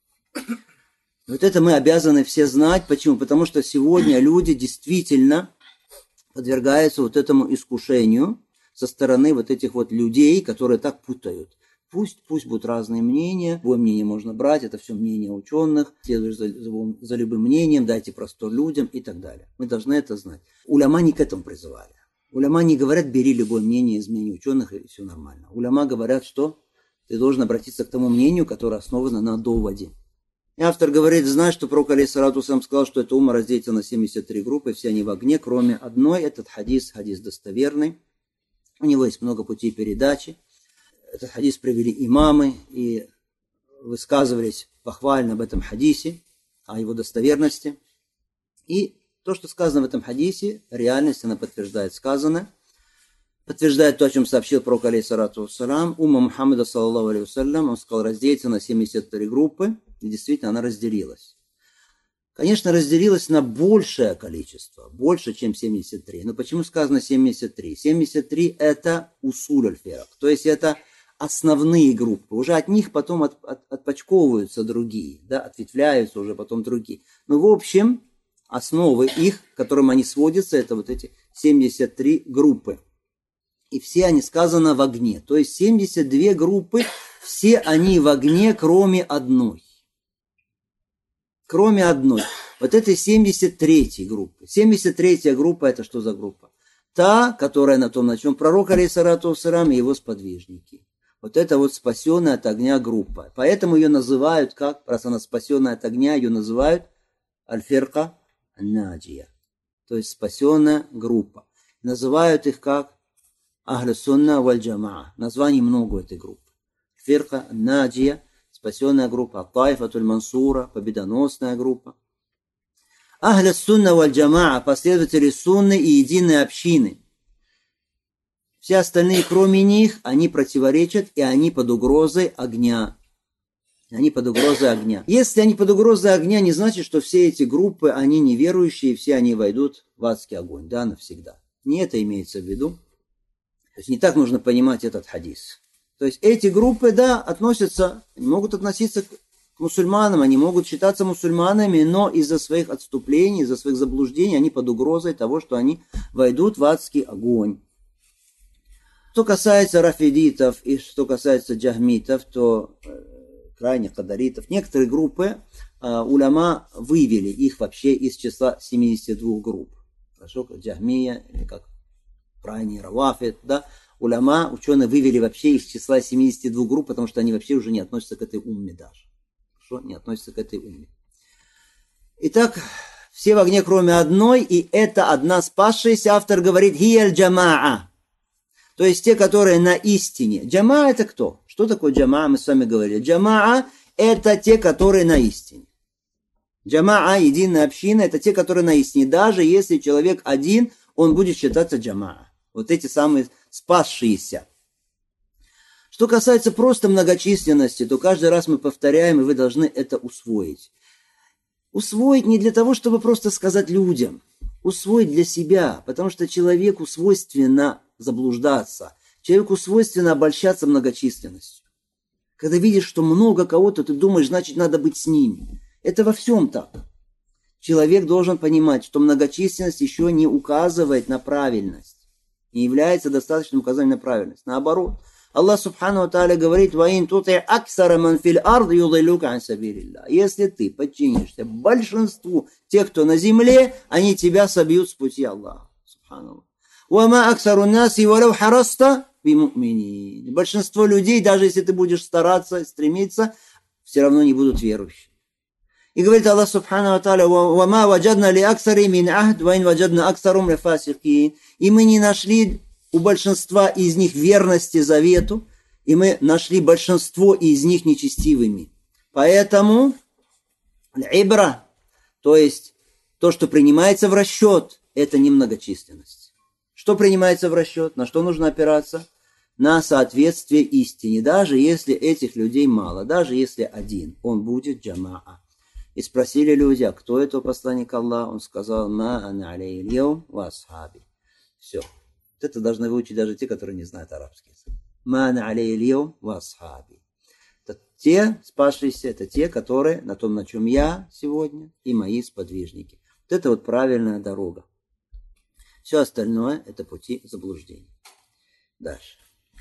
Вот это мы обязаны все знать. Почему? Потому что сегодня люди действительно подвергаются вот этому искушению со стороны вот этих вот людей, которые так путают. Пусть будут разные мнения, любое мнение можно брать, это все мнение ученых, следуешь за любым мнением, дайте простор людям и так далее. Мы должны это знать. Уляма не к этому призывали. Уляма не говорят, бери любое мнение из мнений ученых и все нормально. Уляма говорят, что ты должен обратиться к тому мнению, которое основано на доводе. И автор говорит, знаешь, что пророк алейхиссалату вассалям сказал, что эта умма разделится на 73 группы, все они в огне, кроме одной. Этот хадис достоверный. У него есть много путей передачи. Этот хадис привели имамы и высказывались похвально об этом хадисе, о его достоверности. И то, что сказано в этом хадисе, реальность, она подтверждает сказанное. Подтверждает то, о чем сообщил пророк алейхиссалату вассалям. Умма Мухаммада, саллаллаху алейхи вассалям, он сказал, разделится на 73 группы. И действительно она разделилась. Конечно, разделилась на большее количество, больше, чем 73. Но почему сказано 73? 73 это усуль аль-фирак, то есть это основные группы. Уже от них потом отпочковываются другие, да, ответвляются уже потом другие. Но в общем, основы их, к которым они сводятся, это вот эти 73 группы. И все они сказаны в огне. То есть 72 группы, все они в огне, кроме одной. Кроме одной. Вот этой 73-й группы. 73-я группа, это что за группа? Та, которая на том, на чем пророк, алейхиссалату вассалям, и его сподвижники. Вот это вот спасенная от огня группа. Поэтому ее называют, как, раз она спасенная от огня, ее называют аль-фирка ан-наджия. То есть спасенная группа. Называют их как ахлю сунна валь джамаа. Названий много у этой группы. Фирка ан-наджия. Спасенная группа, Ат-Таифатуль Мансура, победоносная группа. Ахля сунна валь джамаа, последователи сунны и единой общины. Все остальные, кроме них, они противоречат, и они под угрозой огня. Они под угрозой огня. Если они под угрозой огня, не значит, что все эти группы, они неверующие, все они войдут в адский огонь, да, навсегда. Не это имеется в виду. То есть не так нужно понимать этот хадис. То есть эти группы, да, относятся, они могут относиться к мусульманам, они могут считаться мусульманами, но из-за своих отступлений, из-за своих заблуждений, они под угрозой того, что они войдут в адский огонь. Что касается рафидитов и что касается джахмитов, то крайних кадаритов, некоторые группы уляма вывели их вообще из числа 72 групп. Хорошо, как джахмия, или как крайний равафид, да. Уляма, ученые вывели вообще из числа 72 групп, потому что они вообще уже не относятся к этой умме даже. Хорошо? Не относятся к этой умме. Итак, все в огне, кроме одной, и это одна спасшаяся. Автор говорит «Хияль джамаа». То есть те, которые на истине. Джамаа это кто? Что такое джамаа? Мы с вами говорили. Джамаа это те, которые на истине. Джамаа, единая община, это те, которые на истине. Даже если человек один, он будет считаться джамаа. Вот эти самые спасшиеся. Что касается просто многочисленности, то каждый раз мы повторяем, и вы должны это усвоить. Усвоить не для того, чтобы просто сказать людям. Усвоить для себя, потому что человеку свойственно заблуждаться. Человеку свойственно обольщаться многочисленностью. Когда видишь, что много кого-то, ты думаешь, значит, надо быть с ними. Это во всем так. Человек должен понимать, что многочисленность еще не указывает на правильность. Не является достаточным указанием на правильность. Наоборот. Аллах Субхану ва Тааля говорит: «Ваин тути аксара ман фил ард юдиллюка ан сабилиллах». Если ты подчинишься большинству тех, кто на земле, они тебя собьют с пути Аллаха. Субханаллах. «Вама аксару наси валау хараста биму'минин». Большинство людей, даже если ты будешь стараться, стремиться, все равно не будут верующими. И говорит Аллах Субхану ва Тааля: «Вама ваджадна ли аксари мин ахд, ваин ваджадна аксарум ли фасикин». И мы не нашли у большинства из них верности завету, и мы нашли большинство из них нечестивыми. Поэтому ибра, то есть то, что принимается в расчет, это не многочисленность. Что принимается в расчет? На что нужно опираться? На соответствие истине. Даже если этих людей мало, даже если один, он будет джамаа. И спросили люди: а кто это посланник Аллаха? Он сказал: ма ана алейхи аль-йавм ва асхаби. Все. Это должны выучить даже те, которые не знают арабский язык. Ма ана алейхи аль-йавм ва асхаби. Те спасшиеся, это те, которые на том, на чем я сегодня, и мои сподвижники. Вот это вот правильная дорога. Все остальное это пути заблуждений. Дальше.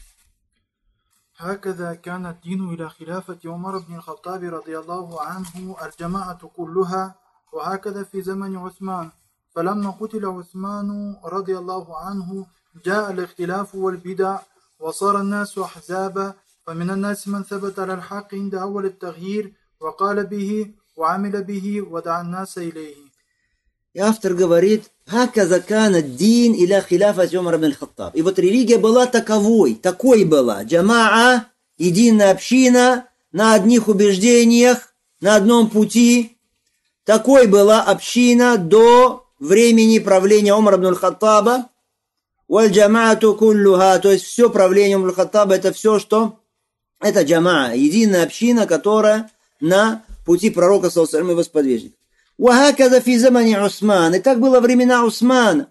هكذا كان الدين إلى خلافة عمر بن الخطاب رضي الله عنه الجماعة كلها، وهكذا في زمن عثمان. فلما قتل عثمان رضي الله عنه جاء الاختلاف والبدع وصار الناس أحزابا، فمن الناس من ثبت على الحق عند أول التغيير وقال به وعمل به ودعا الناس إليه. И автор говорит: «Хаказа кана дин иля хиляфати Умар ибн аль-Хаттаб». И вот религия была такой была. Джамаа, единая община, на одних убеждениях, на одном пути. Такой была община до времени правления Умара ибн аль-Хаттаба. Валь джамаату куллюха, то есть все правление Умара ибн аль-Хаттаба, это все, что... Это джамаа, единая община, которая на пути пророка саллаллаху алейхи ва саллям и его сподвижников. وهكذا في زمن عثمان. И так было времена Усмана.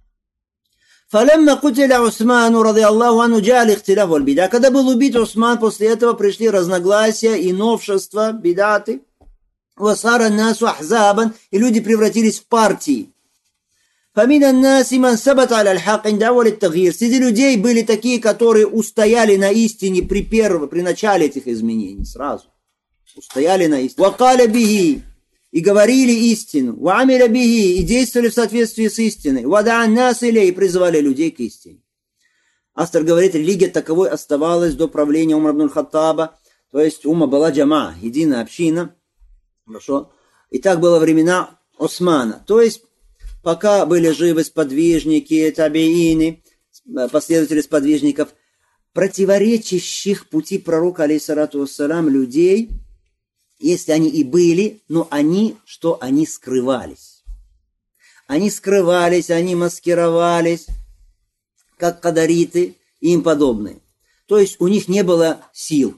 فلما قتل عثمان رضي الله عنه جاء الاختلاف والبدع. Когда был убит Усман, после этого пришли разногласия и новшества, бидаты. وصار الناس أحزابا. И люди превратились в партии. فمن الناس من ثبت على الحق عند أول التغيير. Среди людей были такие, которые устояли на истине при начале этих изменений. Сразу. Устояли на истине. وقال به. И говорили истину, вамиля бихи, и действовали в соответствии с истиной, вада'ан нас илей, и призывали людей к истине. Автор говорит, религия таковой оставалась до правления Умара ибн аль-Хаттаба, то есть умма была джама, единая община. Хорошо. И так было времена Османа, то есть пока были живы сподвижники, табиины, последователи сподвижников, противоречащих пути пророка, алейхиссалату вассалям, людей, если они и были, но они скрывались. Они скрывались, они маскировались, как кадариты и им подобные. То есть у них не было сил.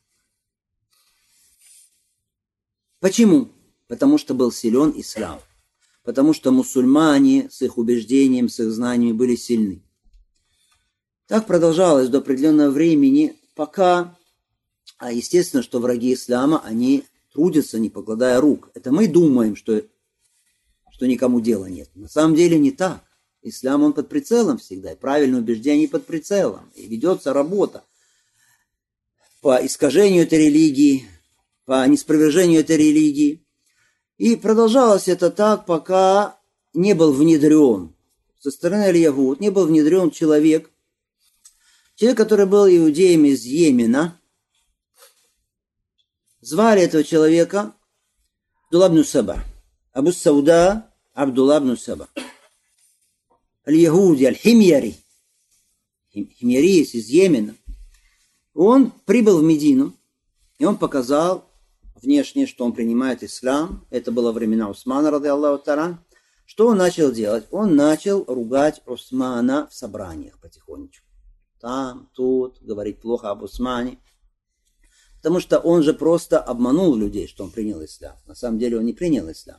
Почему? Потому что был силен ислам. Потому что мусульмане с их убеждением, с их знаниями были сильны. Так продолжалось до определенного времени, пока, естественно, что враги ислама, они трудятся, не покладая рук. Это мы думаем, что никому дела нет. На самом деле не так. Ислам, он под прицелом всегда. И правильное убеждение под прицелом. И ведется работа по искажению этой религии, по неспровержению этой религии. И продолжалось это так, пока не был внедрен со стороны аль-Ягуд, не был внедрен человек, который был иудеем из Йемена. Звали этого человека Абдулла ибн Саба. Абу Сауда Абдулла ибн Саба. Аль-Ягуди, Аль-Химьяри. Химьяриец из Йемена. Он прибыл в Медину, и он показал внешне, что он принимает ислам. Это было времена Усмана, ради Аллаху та'аля. Что он начал делать? Он начал ругать Усмана в собраниях потихонечку. Там, тут, говорить плохо об Усмане. Потому что он же просто обманул людей, что он принял ислам. На самом деле он не принял ислам.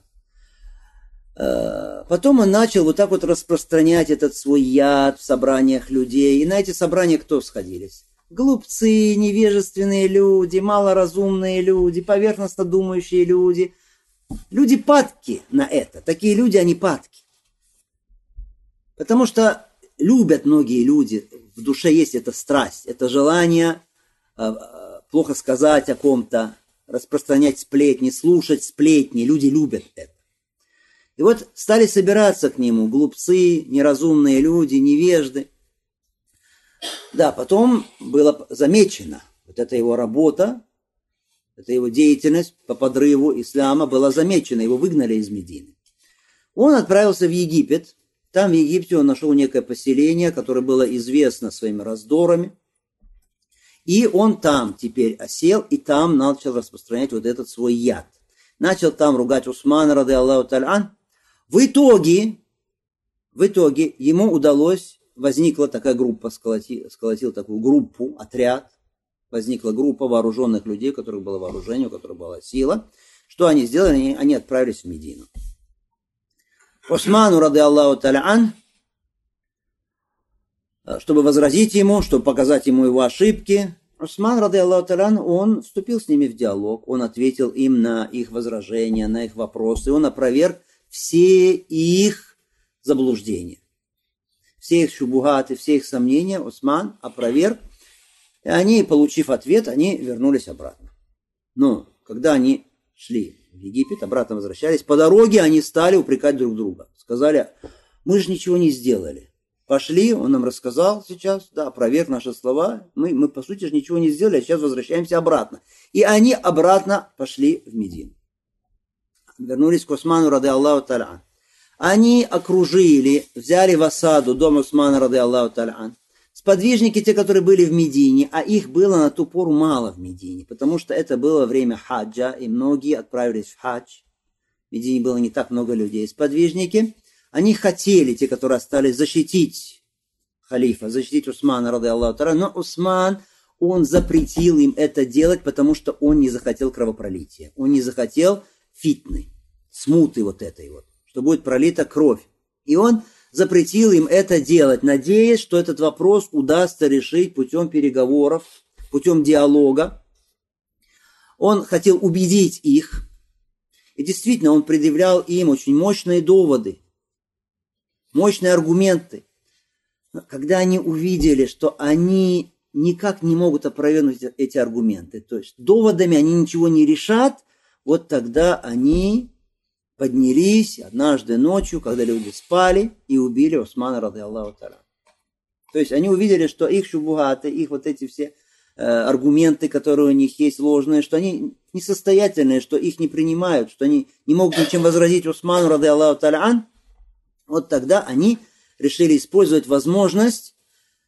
Потом он начал вот так вот распространять этот свой яд в собраниях людей. И на эти собрания кто сходились? Глупцы, невежественные люди, малоразумные люди, поверхностно думающие люди. Люди падки на это. Такие люди, они падки. Потому что любят многие люди, в душе есть эта страсть, это желание плохо сказать о ком-то, распространять сплетни, слушать сплетни. Люди любят это. И вот стали собираться к нему глупцы, неразумные люди, невежды. Да, потом было замечено, вот эта его работа, эта его деятельность по подрыву ислама была замечена, его выгнали из Медины. Он отправился в Египет. Там в Египте он нашел некое поселение, которое было известно своими раздорами. И он там теперь осел, и там начал распространять вот этот свой яд. Начал там ругать Усмана, ради Аллаху та'аля. В итоге ему удалось, возникла такая группа, сколотил такую группу, отряд, возникла группа вооруженных людей, у которых было вооружение, у которых была сила. Что они сделали? Они отправились в Медину. Усману, ради Аллаху та'аля, чтобы возразить ему, чтобы показать ему его ошибки, Усман, ради Аллаху та'аля, он вступил с ними в диалог, он ответил им на их возражения, на их вопросы, он опроверг все их заблуждения, все их шубухаты, все их сомнения Усман опроверг, и они, получив ответ, они вернулись обратно. Но когда они шли в Египет, обратно возвращались, по дороге они стали упрекать друг друга. Сказали: мы же ничего не сделали. Пошли, он нам рассказал сейчас, да, опроверг наши слова, мы по сути же ничего не сделали, а сейчас возвращаемся обратно. И они обратно пошли в Медину. Вернулись к Усману, ради Аллаху та'аля. Они окружили, взяли в осаду дом Усмана, ради Аллаху та'аля. Сподвижники, те, которые были в Медине, а их было на ту пору мало в Медине, потому что это было время хаджа, и многие отправились в хадж. В Медине было не так много людей. Сподвижники, они хотели, те, которые остались, защитить халифа, защитить Усмана, ради Аллаху та'аля, но Усман, он запретил им это делать, потому что он не захотел кровопролития, он не захотел фитны, смуты вот этой вот, что будет пролита кровь. И он запретил им это делать, надеясь, что этот вопрос удастся решить путем переговоров, путем диалога. Он хотел убедить их, и действительно он предъявлял им очень мощные доводы, мощные аргументы. Но когда они увидели, что они никак не могут опровергнуть эти аргументы, то есть доводами они ничего не решат, вот тогда они поднялись однажды ночью, когда люди спали, и убили Усмана, ради Аллаху та'аля. То есть они увидели, что их шубухаты, их вот эти все аргументы, которые у них есть ложные, что они несостоятельные, что их не принимают, что они не могут ничем возразить Усману, ради Аллаху та'аля. Вот тогда они решили использовать возможность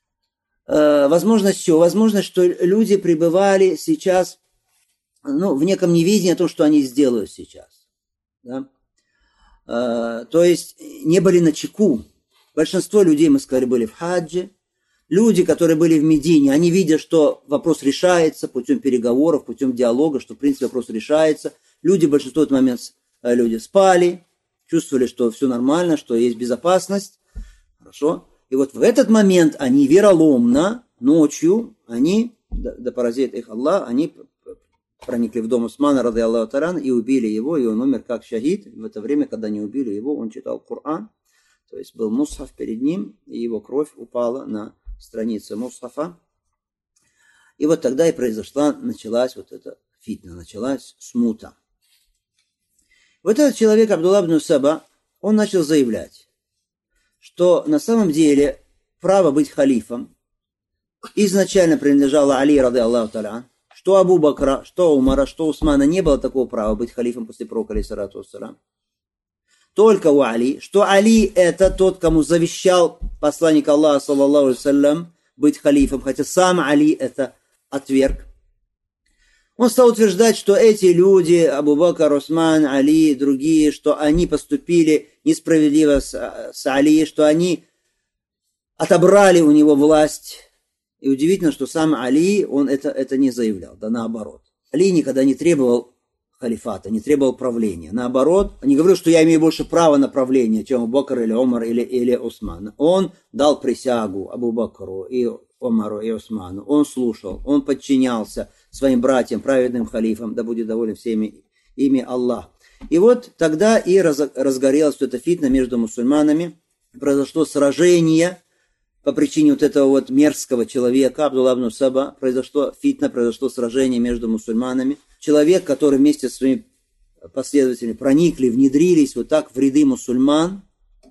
чего? Возможность, что люди пребывали сейчас в неком неведении о том, что они сделают сейчас. Да? То есть не были начеку. Большинство людей, мы сказали, были в хадже. Люди, которые были в Медине, они видят, что вопрос решается путем переговоров, путем диалога, что в принципе вопрос решается. Люди, большинство в этот момент люди спали, чувствовали, что все нормально, что есть безопасность. Хорошо. И вот в этот момент они вероломно, ночью, да поразит их Аллах, они проникли в дом Усмана, ради Аллаху та'аля, и убили его, и он умер как шахид. В это время, когда они убили его, он читал Коран, то есть был мусхаф перед ним, и его кровь упала на страницы мусхафа. И вот тогда и началась вот эта фитна, началась смута. Вот этот человек, Абдулла ибн Саба, он начал заявлять, что на самом деле право быть халифом изначально принадлежало Али, ради Аллаху та'аля. Что Абу Бакра, что Умара, что Усмана не было такого права быть халифом после пророка, алейхиссалату вассалям. только у Али, что Али это тот, кому завещал посланник Аллаха, саллаллаху алейхи вассалям, быть халифом, хотя сам Али это отверг. Он стал утверждать, что эти люди, Абу Бакр, Усман, Али и другие, что они поступили несправедливо с Али, что они отобрали у него власть. И удивительно, что сам Али, он это не заявлял, да наоборот. Али никогда не требовал халифата, не требовал правления. Наоборот, не говорил, что я имею больше права на правление, чем Абу Бакр или Омар или Усман. Он дал присягу Абу Бакру и Омару и Усману. Он слушал, он подчинялся своим братьям, праведным халифам, да будет доволен всеми ими Аллах. И вот тогда и разгорелась эта фитна между мусульманами. Произошло сражение по причине вот этого вот мерзкого человека, Абдулла ибн Саба, произошло фитна, произошло сражение между мусульманами. Человек, который вместе с своими последователями проникли, внедрились вот так в ряды мусульман,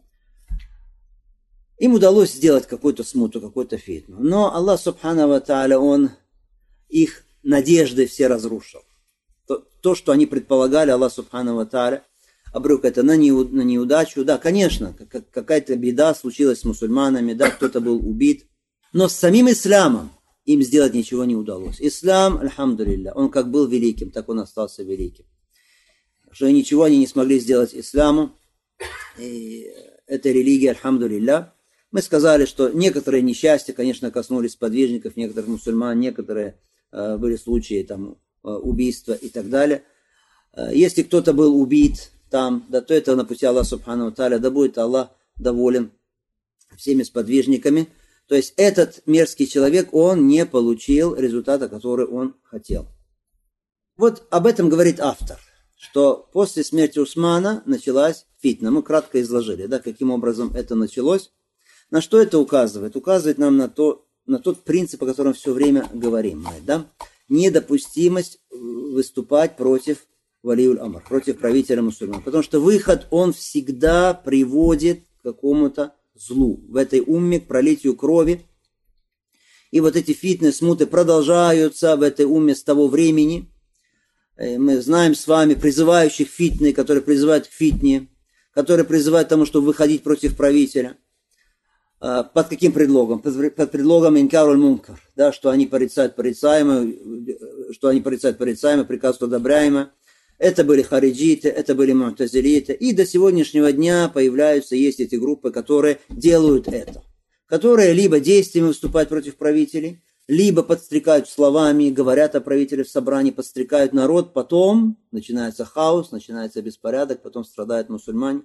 им удалось сделать какую-то смуту, какую-то фитну. Но Аллах субхану ва тааля, он их надежды все разрушил. То, что они предполагали, Аллах субхану ва тааля обрек это на неудачу. Да, конечно, какая-то беда случилась с мусульманами, да, кто-то был убит. Но с самим исламом им сделать ничего не удалось. Ислам, альхамдулилля, он как был великим, так он остался великим. Что ничего они не смогли сделать исламу. И эта религия, альхамдулилля. Мы сказали, что некоторые несчастья, конечно, коснулись подвижников, некоторых мусульман, некоторые были случаи там, убийства и так далее. Если кто-то был убит там, да, то это на пути Аллаха субхану ва тааля, да будет Аллах доволен всеми сподвижниками. То есть этот мерзкий человек, он не получил результата, который он хотел. Вот об этом говорит автор, что после смерти Усмана началась фитна. Мы кратко изложили, да, каким образом это началось. На что это указывает? Указывает нам на тот принцип, о котором все время говорим. Да? Недопустимость выступать против валиуль амр, против правителя мусульман. Потому что выход, он всегда приводит к какому-то злу. В этой умме, к пролитию крови. И вот эти фитны, смуты продолжаются в этой умме с того времени. Мы знаем с вами призывающих фитны, которые призывают к фитне, которые призывают к тому, чтобы выходить против правителя. Под каким предлогом? Под предлогом инкаруль мункар, да, что они порицают порицаемое, приказывают одобряемое. Это были хариджиты, это были му'тазилиты. И до сегодняшнего дня есть эти группы, которые делают это. Которые либо действиями выступают против правителей, либо подстрекают словами, говорят о правителе в собрании, подстрекают народ. Потом начинается хаос, начинается беспорядок, потом страдают мусульмане.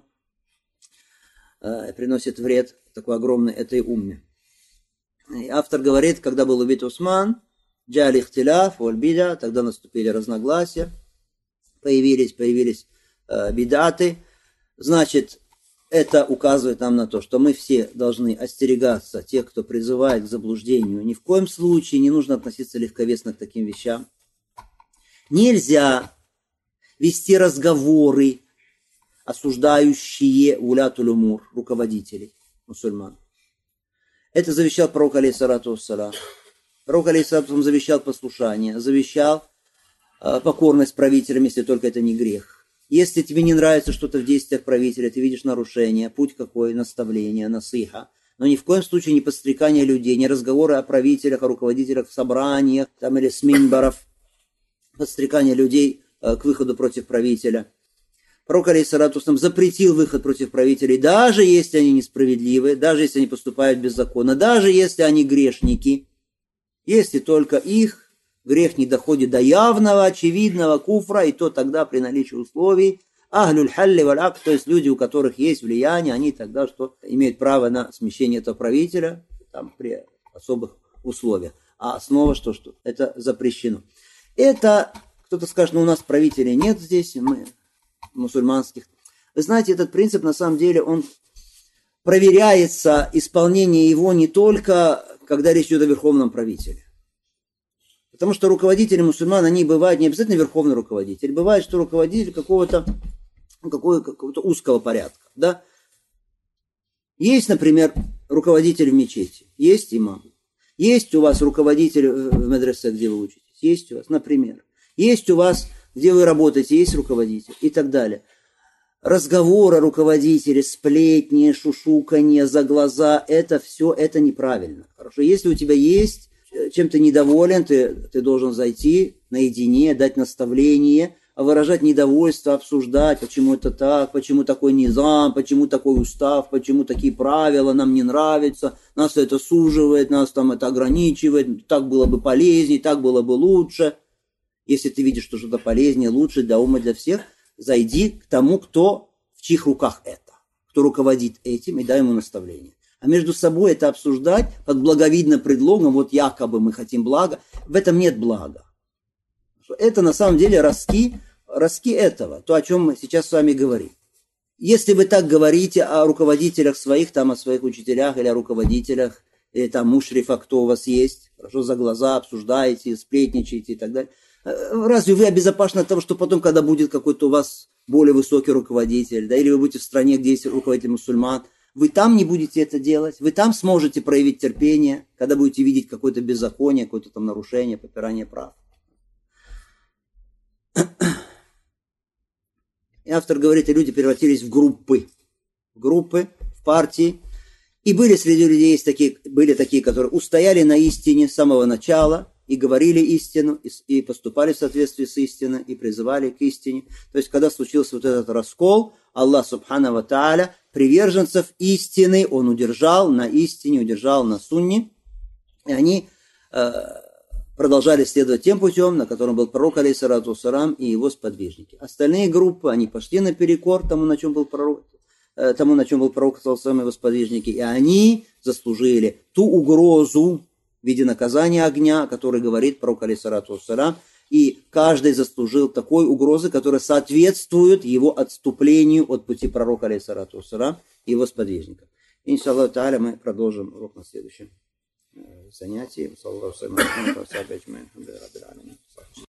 Приносит вред такой огромный этой умме. И автор говорит, когда был убит Усман, джали ихтиляф валь бида, тогда наступили разногласия, появились бидаты. Значит, это указывает нам на то, что мы все должны остерегаться тех, кто призывает к заблуждению. Ни в коем случае не нужно относиться легковесно к таким вещам. Нельзя вести разговоры, осуждающие улятуль умур, руководителей мусульман. Это завещал пророк, алейхиссалату вассалям. Пророк, алейхиссалату вассалям, завещал послушание, завещал покорность правителям, если только это не грех. Если тебе не нравится что-то в действиях правителя, ты видишь нарушение, путь какой, наставление, насиха, но ни в коем случае не подстрекание людей, не разговоры о правителях, о руководителях в собраниях там, или с минбаров, подстрекание людей к выходу против правителя. Пророк, алейхиссалату вассалям, запретил выход против правителей, даже если они несправедливы, даже если они поступают беззаконно, даже если они грешники, если только их грех не доходит до явного, очевидного куфра, и то тогда при наличии условий, ахлюль халли валь ак, то есть люди, у которых есть влияние, они тогда что имеют право на смещение этого правителя там, при особых условиях. А снова что это запрещено. Это, кто-то скажет, у нас правителей нет здесь, мы мусульманских. Вы знаете, этот принцип, на самом деле, он проверяется, исполнение его не только, когда речь идет о верховном правителе. Потому что руководители мусульман, они бывают не обязательно верховный руководитель. Бывает, что руководитель какого-то узкого порядка. Да? Есть, например, руководитель в мечети, есть имам. Есть у вас руководитель в медресе, где вы учитесь. Есть у вас, например. Есть у вас, где вы работаете, есть руководитель и так далее. разговоры руководителя, сплетни, шушуканье за глаза, это все, это неправильно. Хорошо, если у тебя есть, чем ты недоволен, ты должен зайти наедине, дать наставление, выражать недовольство, обсуждать, почему это так, почему такой низам, почему такой устав, почему такие правила нам не нравятся, нас это суживает, нас там это ограничивает, так было бы полезнее, так было бы лучше. Если ты видишь, что что-то полезнее, лучше для ума, для всех, зайди к тому, кто в чьих руках это, кто руководит этим, и дай ему наставление. А между собой это обсуждать под благовидным предлогом, вот якобы мы хотим блага, в этом нет блага. Это на самом деле ростки этого, то, о чем мы сейчас с вами говорим. Если вы так говорите о руководителях своих, там, о своих учителях или о руководителях, или там мушрифа, кто у вас есть, хорошо за глаза обсуждаете, сплетничаете и так далее, разве вы обезопасены от того, что потом, когда будет какой-то у вас более высокий руководитель, да, или вы будете в стране, где есть руководитель мусульман, вы там не будете это делать, вы там сможете проявить терпение, когда будете видеть какое-то беззаконие, какое-то там нарушение, попирание прав. И автор говорит, и люди превратились в группы, в партии. И были среди людей были такие, которые устояли на истине с самого начала и говорили истину, и поступали в соответствии с истиной, и призывали к истине. То есть, когда случился вот этот раскол, Аллах Субхану ва Тааля приверженцев истины Он удержал на истине, удержал на сунне, и они продолжали следовать тем путем, на котором был пророк, алейхиссалату вассалам, и его сподвижники. Остальные группы, они пошли наперекор тому, на чем был пророк, и его сподвижники, и они заслужили ту угрозу в виде наказания огня, о которой говорит пророк, алейхиссалату вассалам, и каждый заслужил такой угрозы, которая соответствует его отступлению от пути пророка, алейхиссалату вассалам, и его сподвижников. Иншаллаху тааля, мы продолжим урок на следующем занятии.